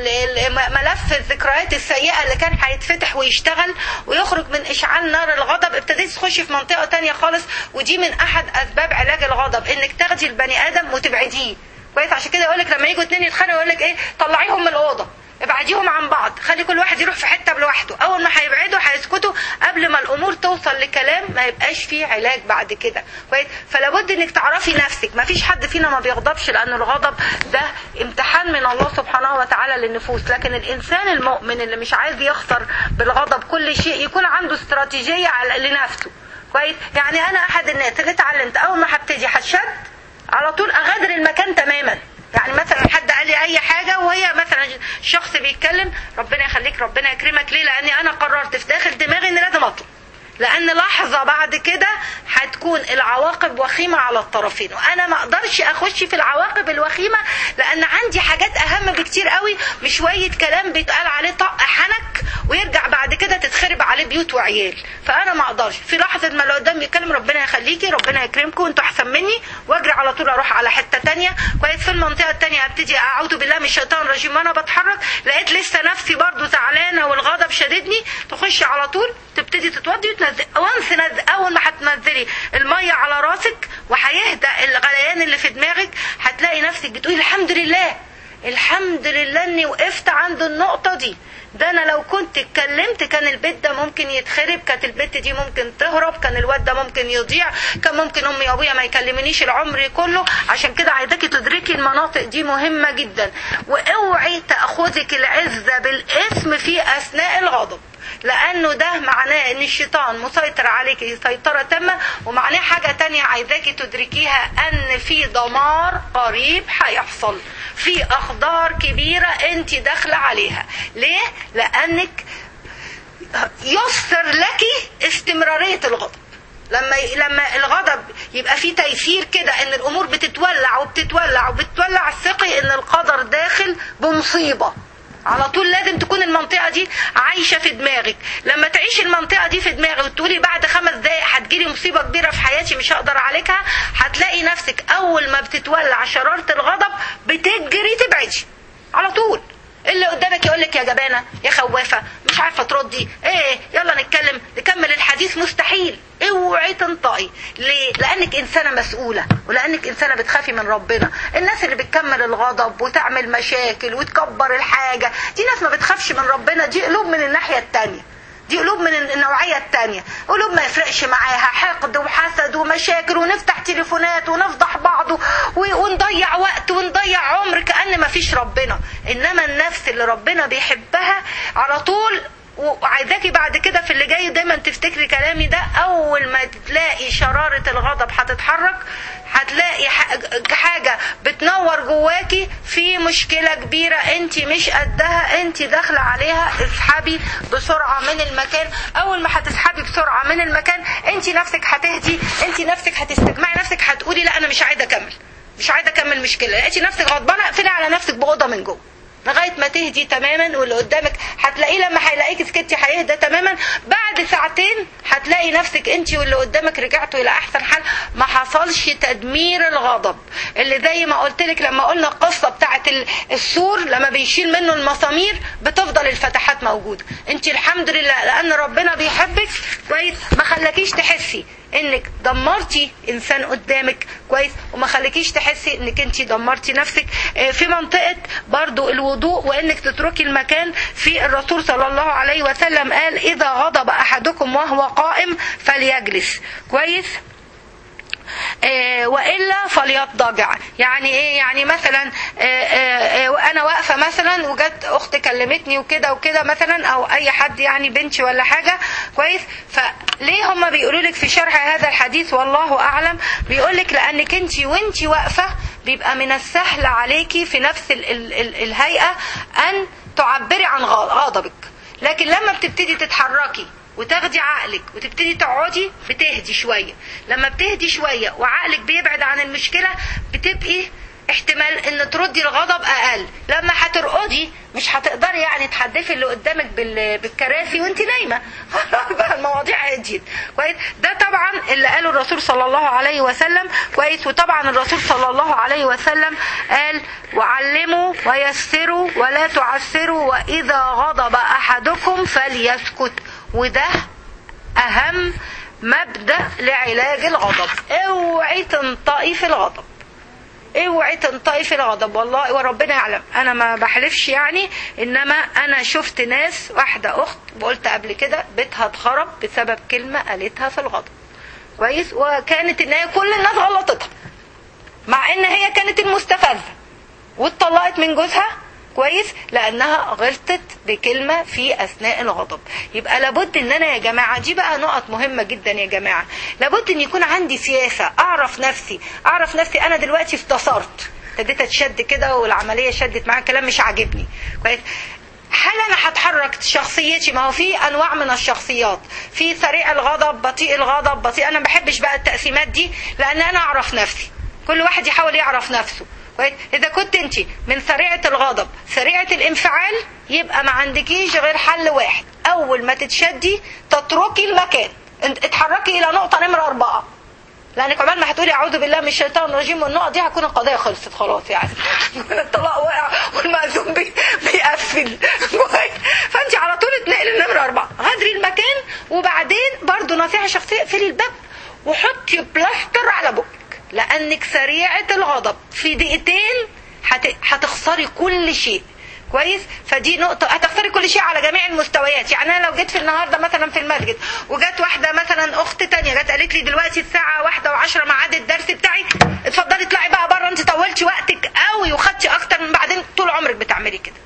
ملف الذكريات السيئه اللي كان هيتفتح ويشتغل، ويخرج من اشعال نار الغضب. ابتديت تخشي في منطقه تانية خالص، ودي من احد اسباب علاج الغضب، انك تاخدي البني ادم وتبعديه كويس. عشان كده يقول لك لما يجوا اتنين يتخانقوا يقول لك ايه، طلعيهم من الاوضه، ابعديهم عن بعض، خلي كل واحد يروح في حته لوحده. اول ما هيبعدوا هيسكتوا قبل ما الامور توصل لكلام ما يبقاش فيه علاج بعد كده كويس. فلا بد انك تعرفي نفسك. ما فيش حد فينا ما بيغضبش، لان الغضب ده امتحان من الله سبحانه وتعالى للنفوس. لكن الانسان المؤمن اللي مش عايز يخسر بالغضب كل شيء، يكون عنده استراتيجيه لنفسه كويس. يعني انا احد الناس اللي اتعلمت اول ما هبتدي هتشد على طول اغادر المكان تماما. يعني مثلا حد قال لي اي حاجه وهي مثلا شخص بيتكلم، ربنا يخليك ربنا يكرمك، ليه؟ لاني انا قررت في داخل دماغي اني لازم اطلع، لان لحظه بعد كده هتكون العواقب وخيمه على الطرفين، وانا ما اقدرش اخش في العواقب الوخيمه، لان عندي حاجات اهم بكتير قوي. مش شويه كلام بيتقال عليه طق حنك ويرجع بعد كده تتخرب عليه بيوت وعيال. فانا ما اقدرش في لحظه ما اللي قدام بيتكلم ربنا يخليكي ربنا يكرمكم انتوا احسن مني، واجري على طول اروح على حته تانية كويس. في المنطقه التانية ابتدي اعوذ بالله من الشيطان الرجيم وانا بتحرك، لقيت لسه نفسي برضو زعلانه والغضب شددني، تخشي على طول تبتدي تتوضي وتنزل. وانس نزل، اول ما هتنزلي الميه على راسك وهيهدأ الغليان اللي في دماغك، هتلاقي نفسك بتقولي الحمد لله الحمد لله اني وقفت عند النقطه دي. ده انا لو كنت اتكلمت كان البيت ده ممكن يتخرب، كانت البيت دي ممكن تهرب، كان الواد ده ممكن يضيع، كان ممكن امي وابويا ما يكلمنيش العمر كله. عشان كده عايزاكي تدركي المناطق دي مهمه جدا، واوعي تاخذك العزه بالاسم في اثناء الغضب، لانه ده معناه ان الشيطان مسيطر عليكي سيطره تامه. ومعناه حاجه تانية عايزاكي تدركيها، ان في دمار قريب هيحصل، في اخطار كبيره انت داخله عليها. ليه؟ لانك يسر لك استمراريه الغضب. لما لما الغضب يبقى فيه تيسير كده، ان الامور بتتولع وبتتولع وبتتولع، الثقي ان القدر داخل بمصيبه. على طول لازم تكون المنطقة دي عايشة في دماغك. لما تعيش المنطقة دي في دماغك وتقولي بعد خمس دقايق هتجيلي مصيبة كبيرة في حياتي مش هقدر عليكها، هتلاقي نفسك أول ما بتتولع شرارة الغضب بتجري تبعدي على طول. اللي قدامك يقولك يا جبانة يا خوافة مش عارفة تردي ايه، يلا نتكلم نكمل الحديث، مستحيل. اوعي تنطقي. ليه؟ لانك انسانة مسؤولة، ولانك انسانة بتخافي من ربنا. الناس اللي بتكمل الغضب وتعمل مشاكل وتكبر الحاجة دي ناس ما بتخافش من ربنا، دي قلوب من الناحية التانية، دي قلوب من النوعية التانية، قلوب ما يفرقش معاها حقد وحسد ومشاكل، ونفتح تليفونات ونفضح بعض ونضيع وقت ونضيع عمر كأن ما فيش ربنا. انما النفس اللي ربنا بيحبها على طول. وعايزاكي بعد كده في اللي جاي دايما تفتكري كلامي ده، اول ما تلاقي شرارة الغضب هتتحرك، هتلاقي حاجة بتنور جواكي في مشكلة كبيرة انت مش قدها، انت داخلة عليها، اسحبي بسرعة من المكان. اول ما هتسحبي بسرعة من المكان انت نفسك هتهدي، انت نفسك هتستجمعي نفسك، هتقولي لا انا مش عايزة اكمل مش عايزة اكمل مشكلة. لقيتي نفسك غضبانة، اقفلي على نفسك بأوضة من جوه لغاية ما تهدي تماما. واللي قدامك هتلاقيه لما هيلاقيك سكتي هيهدى تماما. بعد ساعتين هتلاقي نفسك انت واللي قدامك رجعتوا الى احسن حال. ما حصلش تدمير الغضب، اللي زي ما قلت لك لما قلنا القصة بتاعت السور لما بيشيل منه المسامير بتفضل الفتحات موجودة. انت الحمد لله لان ربنا بيحبك كويس، ما خلاكيش تحسي انك دمرتي انسان قدامك كويس، وما خليكيش تحسي انك انت دمرتي نفسك. في منطقة برضو الوضوء وانك تتركي المكان، في الرسول صلى الله عليه وسلم قال اذا غضب احدكم وهو قائم فليجلس كويس، وإلا فليضطجع. يعني ايه؟ يعني مثلا انا واقفة مثلا وجت اخت كلمتني وكده وكده مثلا، او اي حد يعني بنتي ولا حاجة كويس، فليه هم بيقولوا لك في شرح هذا الحديث والله اعلم، بيقول لك لانك انت وانت واقفة بيبقى من السهل عليكي في نفس ال ال ال الهيئة ان تعبري عن غضبك. لكن لما بتبتدي تتحركي وتاخدي عقلك وتبتدي تقعدي بتهدي شوية. لما بتهدي شوية وعقلك بيبعد عن المشكلة بتبقي احتمال ان تردي الغضب اقل. لما هترقدي مش هتقدري يعني تحدفي اللي قدامك بالكراسي وانت نايمه، خلاص بقى المواضيع هديت. كويس. ده طبعا اللي قاله الرسول صلى الله عليه وسلم. كويس. وطبعا الرسول صلى الله عليه وسلم قال وعلموا ويسروا ولا تعسروا واذا غضب احدكم فليسكت. وده اهم مبدأ لعلاج الغضب. اوعي تنطقي في الغضب، اوعي تنطقي في الغضب. والله وربنا يعلم انا ما بحلفش يعني، انما انا شفت ناس، واحدة اخت قلت قبل كده بيتها اتخرب بسبب كلمة قالتها في الغضب. كويس. وكانت ان هي كل الناس غلطتها، مع ان هي كانت المستفزة واتطلقت من جوزها. كويس. لانها غلطت بكلمة في اثناء الغضب. يبقى لابد ان انا يا جماعة، دي بقى نقط مهمة جدا يا جماعة، لابد ان يكون عندي سياسة، اعرف نفسي اعرف نفسي انا دلوقتي افتثرت، ابتديت اتشد كده والعملية شدت معايا، كلام مش عاجبني. كويس. هل انا هتحرك شخصيتي؟ ما هو في انواع من الشخصيات، في سريع الغضب، بطيء الغضب، بطيء. انا ما بحبش بقى التقسيمات دي، لان انا اعرف نفسي. كل واحد يحاول يعرف نفسه. إذا كنت أنت من سريعة الغضب سريعة الانفعال، يبقى ما عندكيش غير حل واحد، أول ما تتشدي تتركي المكان، اتحركي إلى نقطة نمرة أربعة، لأنك عمال ما هتقولي أعوذ بالله من الشيطان الرجيم والنقط دي هتكون القضية خلصت خلاص يعني. الطلاق واقع والمأذون بيقفل. فأنت على طول اتنقلي لنمرة أربعة، غادري المكان. وبعدين برضو نصيحة شخصية، اقفلي الباب وحطي بلاستر على بقك، لأنك سريعة الغضب في دقيقتين هتخسري كل شيء. كويس. فدي نقطة، هتخسري كل شيء على جميع المستويات. يعني أنا لو جيت في النهاردة مثلا في المسجد وجات واحدة مثلا أخت تانية جات قالت لي دلوقتي الساعة واحدة وعشرة ميعاد الدرس بتاعي، اتفضلي اطلعي بقى بره، انت طولتي وقتك قوي وخدتي أكتر من بعدين طول عمرك بتعملي كده.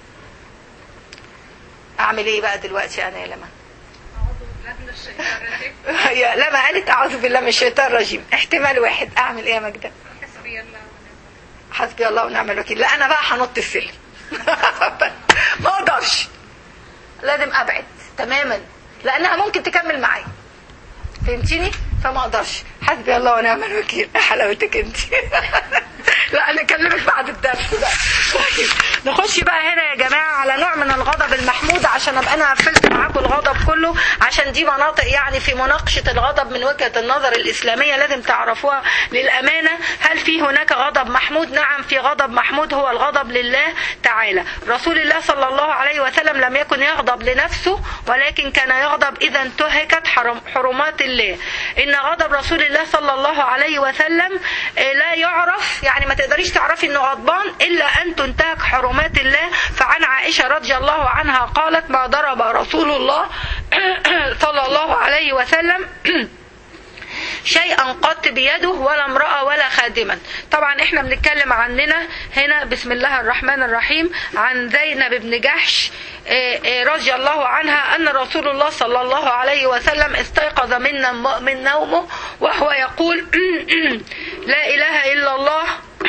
أعمل إيه بقى دلوقتي أنا يا لما؟ يا لما قالت أعوذ بالله من الشيطان الرجيم، احتمال واحد. أعمل إيه يا مجدة؟ حسبي الله حسبي الله ونعم الوكيل. لا أنا بقى هنط السلم. ما اقدرش، لازم ابعد تماما، لانها ممكن تكمل معايا. فهمتيني؟ فما اقدرش. حسبي الله ونعم الوكيل. حلاوتك انت. لا انا اكلمك بعد الدرس بقى. نخش بقى هنا يا جماعه على نوع من الغضب المحمود، عشان ابقى انا قفلت معاكم الغضب كله، عشان دي مناطق يعني في مناقشه الغضب من وجهه النظر الاسلاميه لازم تعرفوها للامانه. هل في هناك غضب محمود؟ نعم في غضب محمود، هو الغضب لله تعالى. رسول الله صلى الله عليه وسلم لم يكن يغضب لنفسه، ولكن كان يغضب اذا انتهكت حرمات الله. ان غضب رسول الله صلى الله عليه وسلم لا يعرف، يعني ما تقدريش تعرفي انه غضبان الا ان تنتهك حرمات الله. فعن عائشة رضي الله عنها قالت ما ضرب رسول الله صلى الله عليه وسلم شيئا قط بيده ولا امرأة ولا خادما. طبعا احنا بنتكلم عننا هنا بسم الله الرحمن الرحيم عن زينب بن جحش رضي الله عنها أن رسول الله صلى الله عليه وسلم استيقظ من من نومه وهو يقول لا إله إلا الله،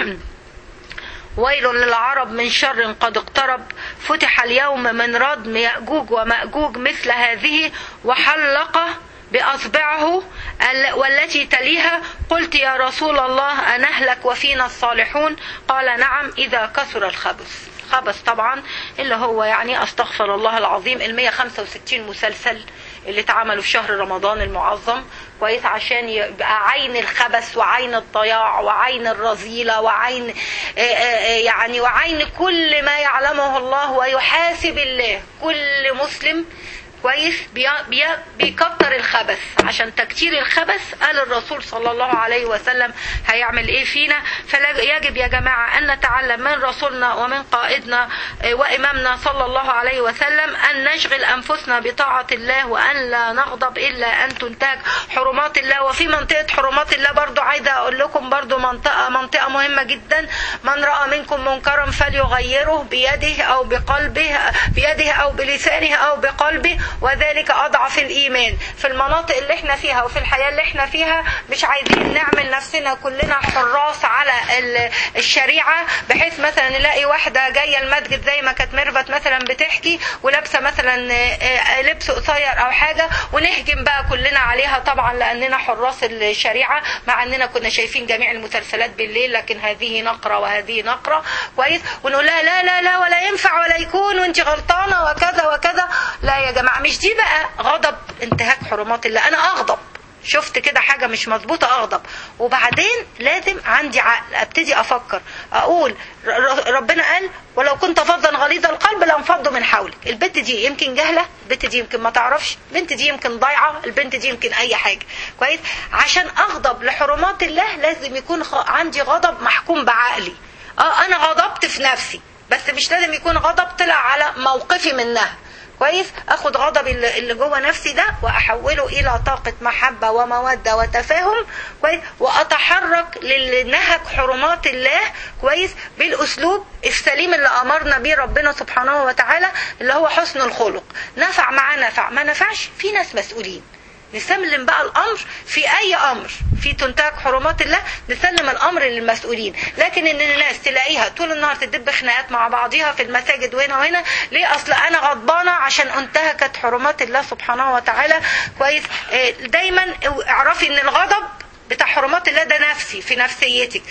ويل للعرب من شر قد اقترب، فتح اليوم من ردم يأجوج ومأجوج مثل هذه، وحلق بأصبعه والتي تليها. قلت يا رسول الله أنهلك وفينا الصالحون؟ قال نعم إذا كثر الخبث. خبث طبعا اللي هو يعني أستغفر الله العظيم المية خمسة وستين مسلسل اللي اتعملوا في شهر رمضان المعظم، كويس، عشان يبقى عين الخبث وعين الضياع وعين الرذيلة وعين يعني وعين كل ما يعلمه الله ويحاسب الله كل مسلم. كويس. بيكتر الخبث، عشان تكتير الخبث قال الرسول صلى الله عليه وسلم هيعمل ايه فينا. فيجب يا جماعة ان نتعلم من رسولنا ومن قائدنا وامامنا صلى الله عليه وسلم ان نشغل انفسنا بطاعة الله، وان لا نغضب الا ان تنتهك حرمات الله. وفي منطقة حرمات الله برضو عايزة اقول لكم برضو منطقة منطقة مهمة جدا. من رأى منكم منكرا فليغيره بيده او بقلبه، بيده او بلسانه او بقلبه، وذلك أضعف الإيمان. في المناطق اللي احنا فيها وفي الحياة اللي احنا فيها مش عايزين نعمل نفسنا كلنا حراس على الشريعة، بحيث مثلا نلاقي واحدة جاية المسجد زي ما كانت ميرفت مثلا بتحكي ولابسة مثلا لبس قصير أو حاجة ونهجم بقى كلنا عليها، طبعا لأننا حراس الشريعة، مع أننا كنا شايفين جميع المسلسلات بالليل لكن هذه نقرة وهذه نقرة كويس، ونقول لها لا لا لا ولا ينفع ولا يكون وانت غلطانة وكذا وكذا. لا يا جماعة، مش دي بقى غضب انتهاك حرمات الله. أنا أغضب، شفت كده حاجة مش مظبوطة أغضب، وبعدين لازم عندي عقل ابتدي أفكر أقول ربنا قال ولو كنت فظا غليظ القلب لانفضوا من حولك. البنت دي يمكن جهلة، البنت دي يمكن ما تعرفش، البنت دي يمكن ضايعة، البنت دي يمكن أي حاجة كويس. عشان أغضب لحرمات الله لازم يكون عندي غضب محكوم بعقلي. اه أنا غضبت في نفسي، بس مش لازم يكون غضب طلع على موقفي منها كويس. اخد غضب اللي جوه نفسي ده واحوله الى طاقة محبة ومودة وتفاهم كويس، واتحرك لنهج حرمات الله كويس بالاسلوب السليم اللي امرنا بيه ربنا سبحانه وتعالى، اللي هو حسن الخلق. نفع مع نفع، ما نفعش في ناس مسؤولين، نسلم بقى الامر في اي امر في تنتهك حرمات الله، نسلم الامر للمسؤولين. لكن ان الناس تلاقيها طول النهار تدب خناقات مع بعضيها في المساجد وهنا وهنا، ليه؟ اصل انا غضبانه عشان انتهكت حرمات الله سبحانه وتعالى كويس. دايما اعرفي ان الغضب بتاع حرمات الله ده نفسي في نفسيتك،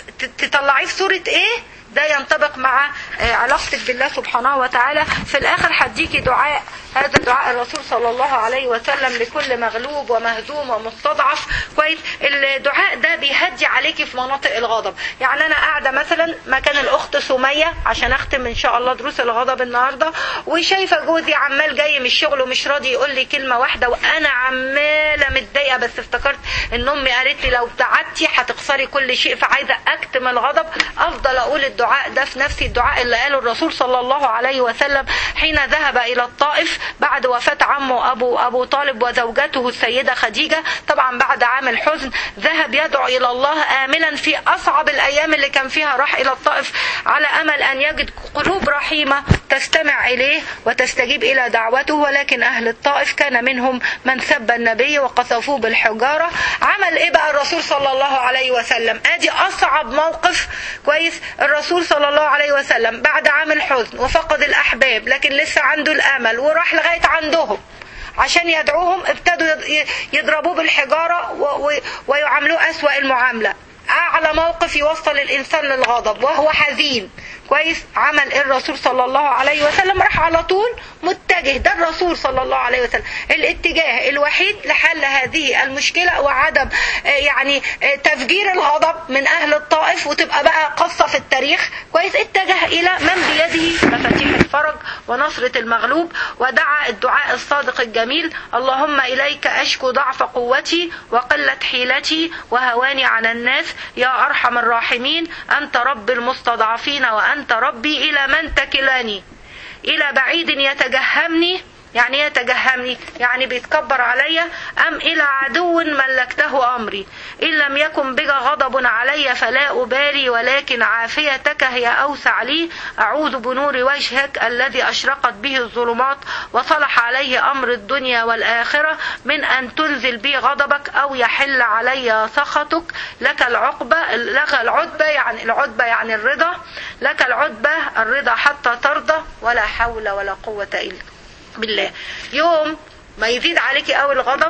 تطلعيه في صوره ايه ده ينطبق مع علاقتك بالله سبحانه وتعالى. في الاخر هديكي دعاء، هذا دعاء الرسول صلى الله عليه وسلم لكل مغلوب ومهزوم ومستضعف كويس. الدعاء ده بيهدي عليكي في مناطق الغضب. يعني انا قاعده مثلا مكان الاخت سميه عشان اختم ان شاء الله دروس الغضب النهارده، وشايفه جوزي عمال جاي من الشغل ومش راضي يقول لي كلمه واحده، وانا عماله متضايقه، بس افتكرت ان امي قالت لي لو ابتعدتي هتخسري كل شيء، فعايزه اكتم الغضب. افضل اقول الدعاء ده في نفسي، الدعاء اللي قاله الرسول صلى الله عليه وسلم حين ذهب الى الطائف بعد وفاة عمه أبو, أبو طالب وزوجته السيدة خديجة، طبعا بعد عام الحزن ذهب يدعو إلى الله آملا في أصعب الأيام اللي كان فيها، راح إلى الطائف على أمل أن يجد قلوب رحيمة تستمع إليه وتستجيب إلى دعوته، ولكن أهل الطائف كان منهم من سب النبي وقذفوه بالحجارة. عمل إيه بقى الرسول صلى الله عليه وسلم؟ أدي أصعب موقف كويس. الرسول صلى الله عليه وسلم بعد عام الحزن وفقد الأحباب لكن لسه عنده الأمل، وراح لغاية عندهم عشان يدعوهم، ابتدوا يضربوه بالحجارة ويعاملوه أسوأ المعاملة. أعلى موقف يوصل الإنسان للغضب وهو حزين كويس. عمل الرسول صلى الله عليه وسلم راح على طول متجه، ده الرسول صلى الله عليه وسلم الاتجاه الوحيد لحل هذه المشكلة وعدم يعني تفجير الغضب من أهل الطائف وتبقى بقى قصة في التاريخ كويس. اتجه إلى من بيده مفاتيح الفرج ونصرة المغلوب، ودعا الدعاء الصادق الجميل: اللهم إليك أشكو ضعف قوتي وقلة حيلتي وهواني على الناس يا أرحم الراحمين، أنت رب المستضعفين وأنت ربي، إلى من تكلني؟ إلى بعيد يتجهمني، يعني يتجهمني يعني بيتكبر علي، أم إلى عدو ملكته أمري؟ إن لم يكن بك غضب علي فلا أبالي، ولكن عافيتك هي أوسع لي. أعوذ بنور وجهك الذي أشرقت به الظلمات وصلح عليه أمر الدنيا والآخرة من أن تنزل بي غضبك أو يحل علي سخطك. لك العقبة، لك العتبة يعني العتبة يعني الرضا، لك العتبة الرضا حتى ترضى، ولا حول ولا قوة إلا بالله. يوم ما يزيد عليكي قوي الغضب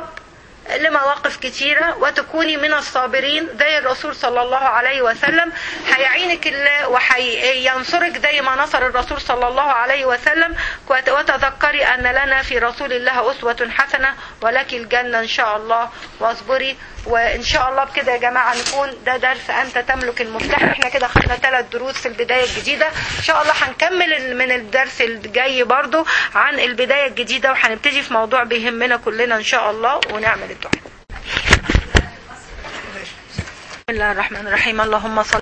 لمواقف كتيرة وتكوني من الصابرين زي الرسول صلى الله عليه وسلم، هيعينك الله وهينصرك زي ما نصر الرسول صلى الله عليه وسلم. وتذكري أن لنا في رسول الله أسوة حسنة ولك الجنة إن شاء الله، واصبري. وإن شاء الله بكده يا جماعة نكون ده درس أنت تملك المفتاح. احنا كده خدنا ثلاث دروس في البداية الجديدة، إن شاء الله هنكمل من الدرس الجاي برضو عن البداية الجديدة، وهنبتدي في موضوع بيهمنا كلنا إن شاء الله ونعمل الدعاء. بسم الله الرحمن الرحيم. اللهم صل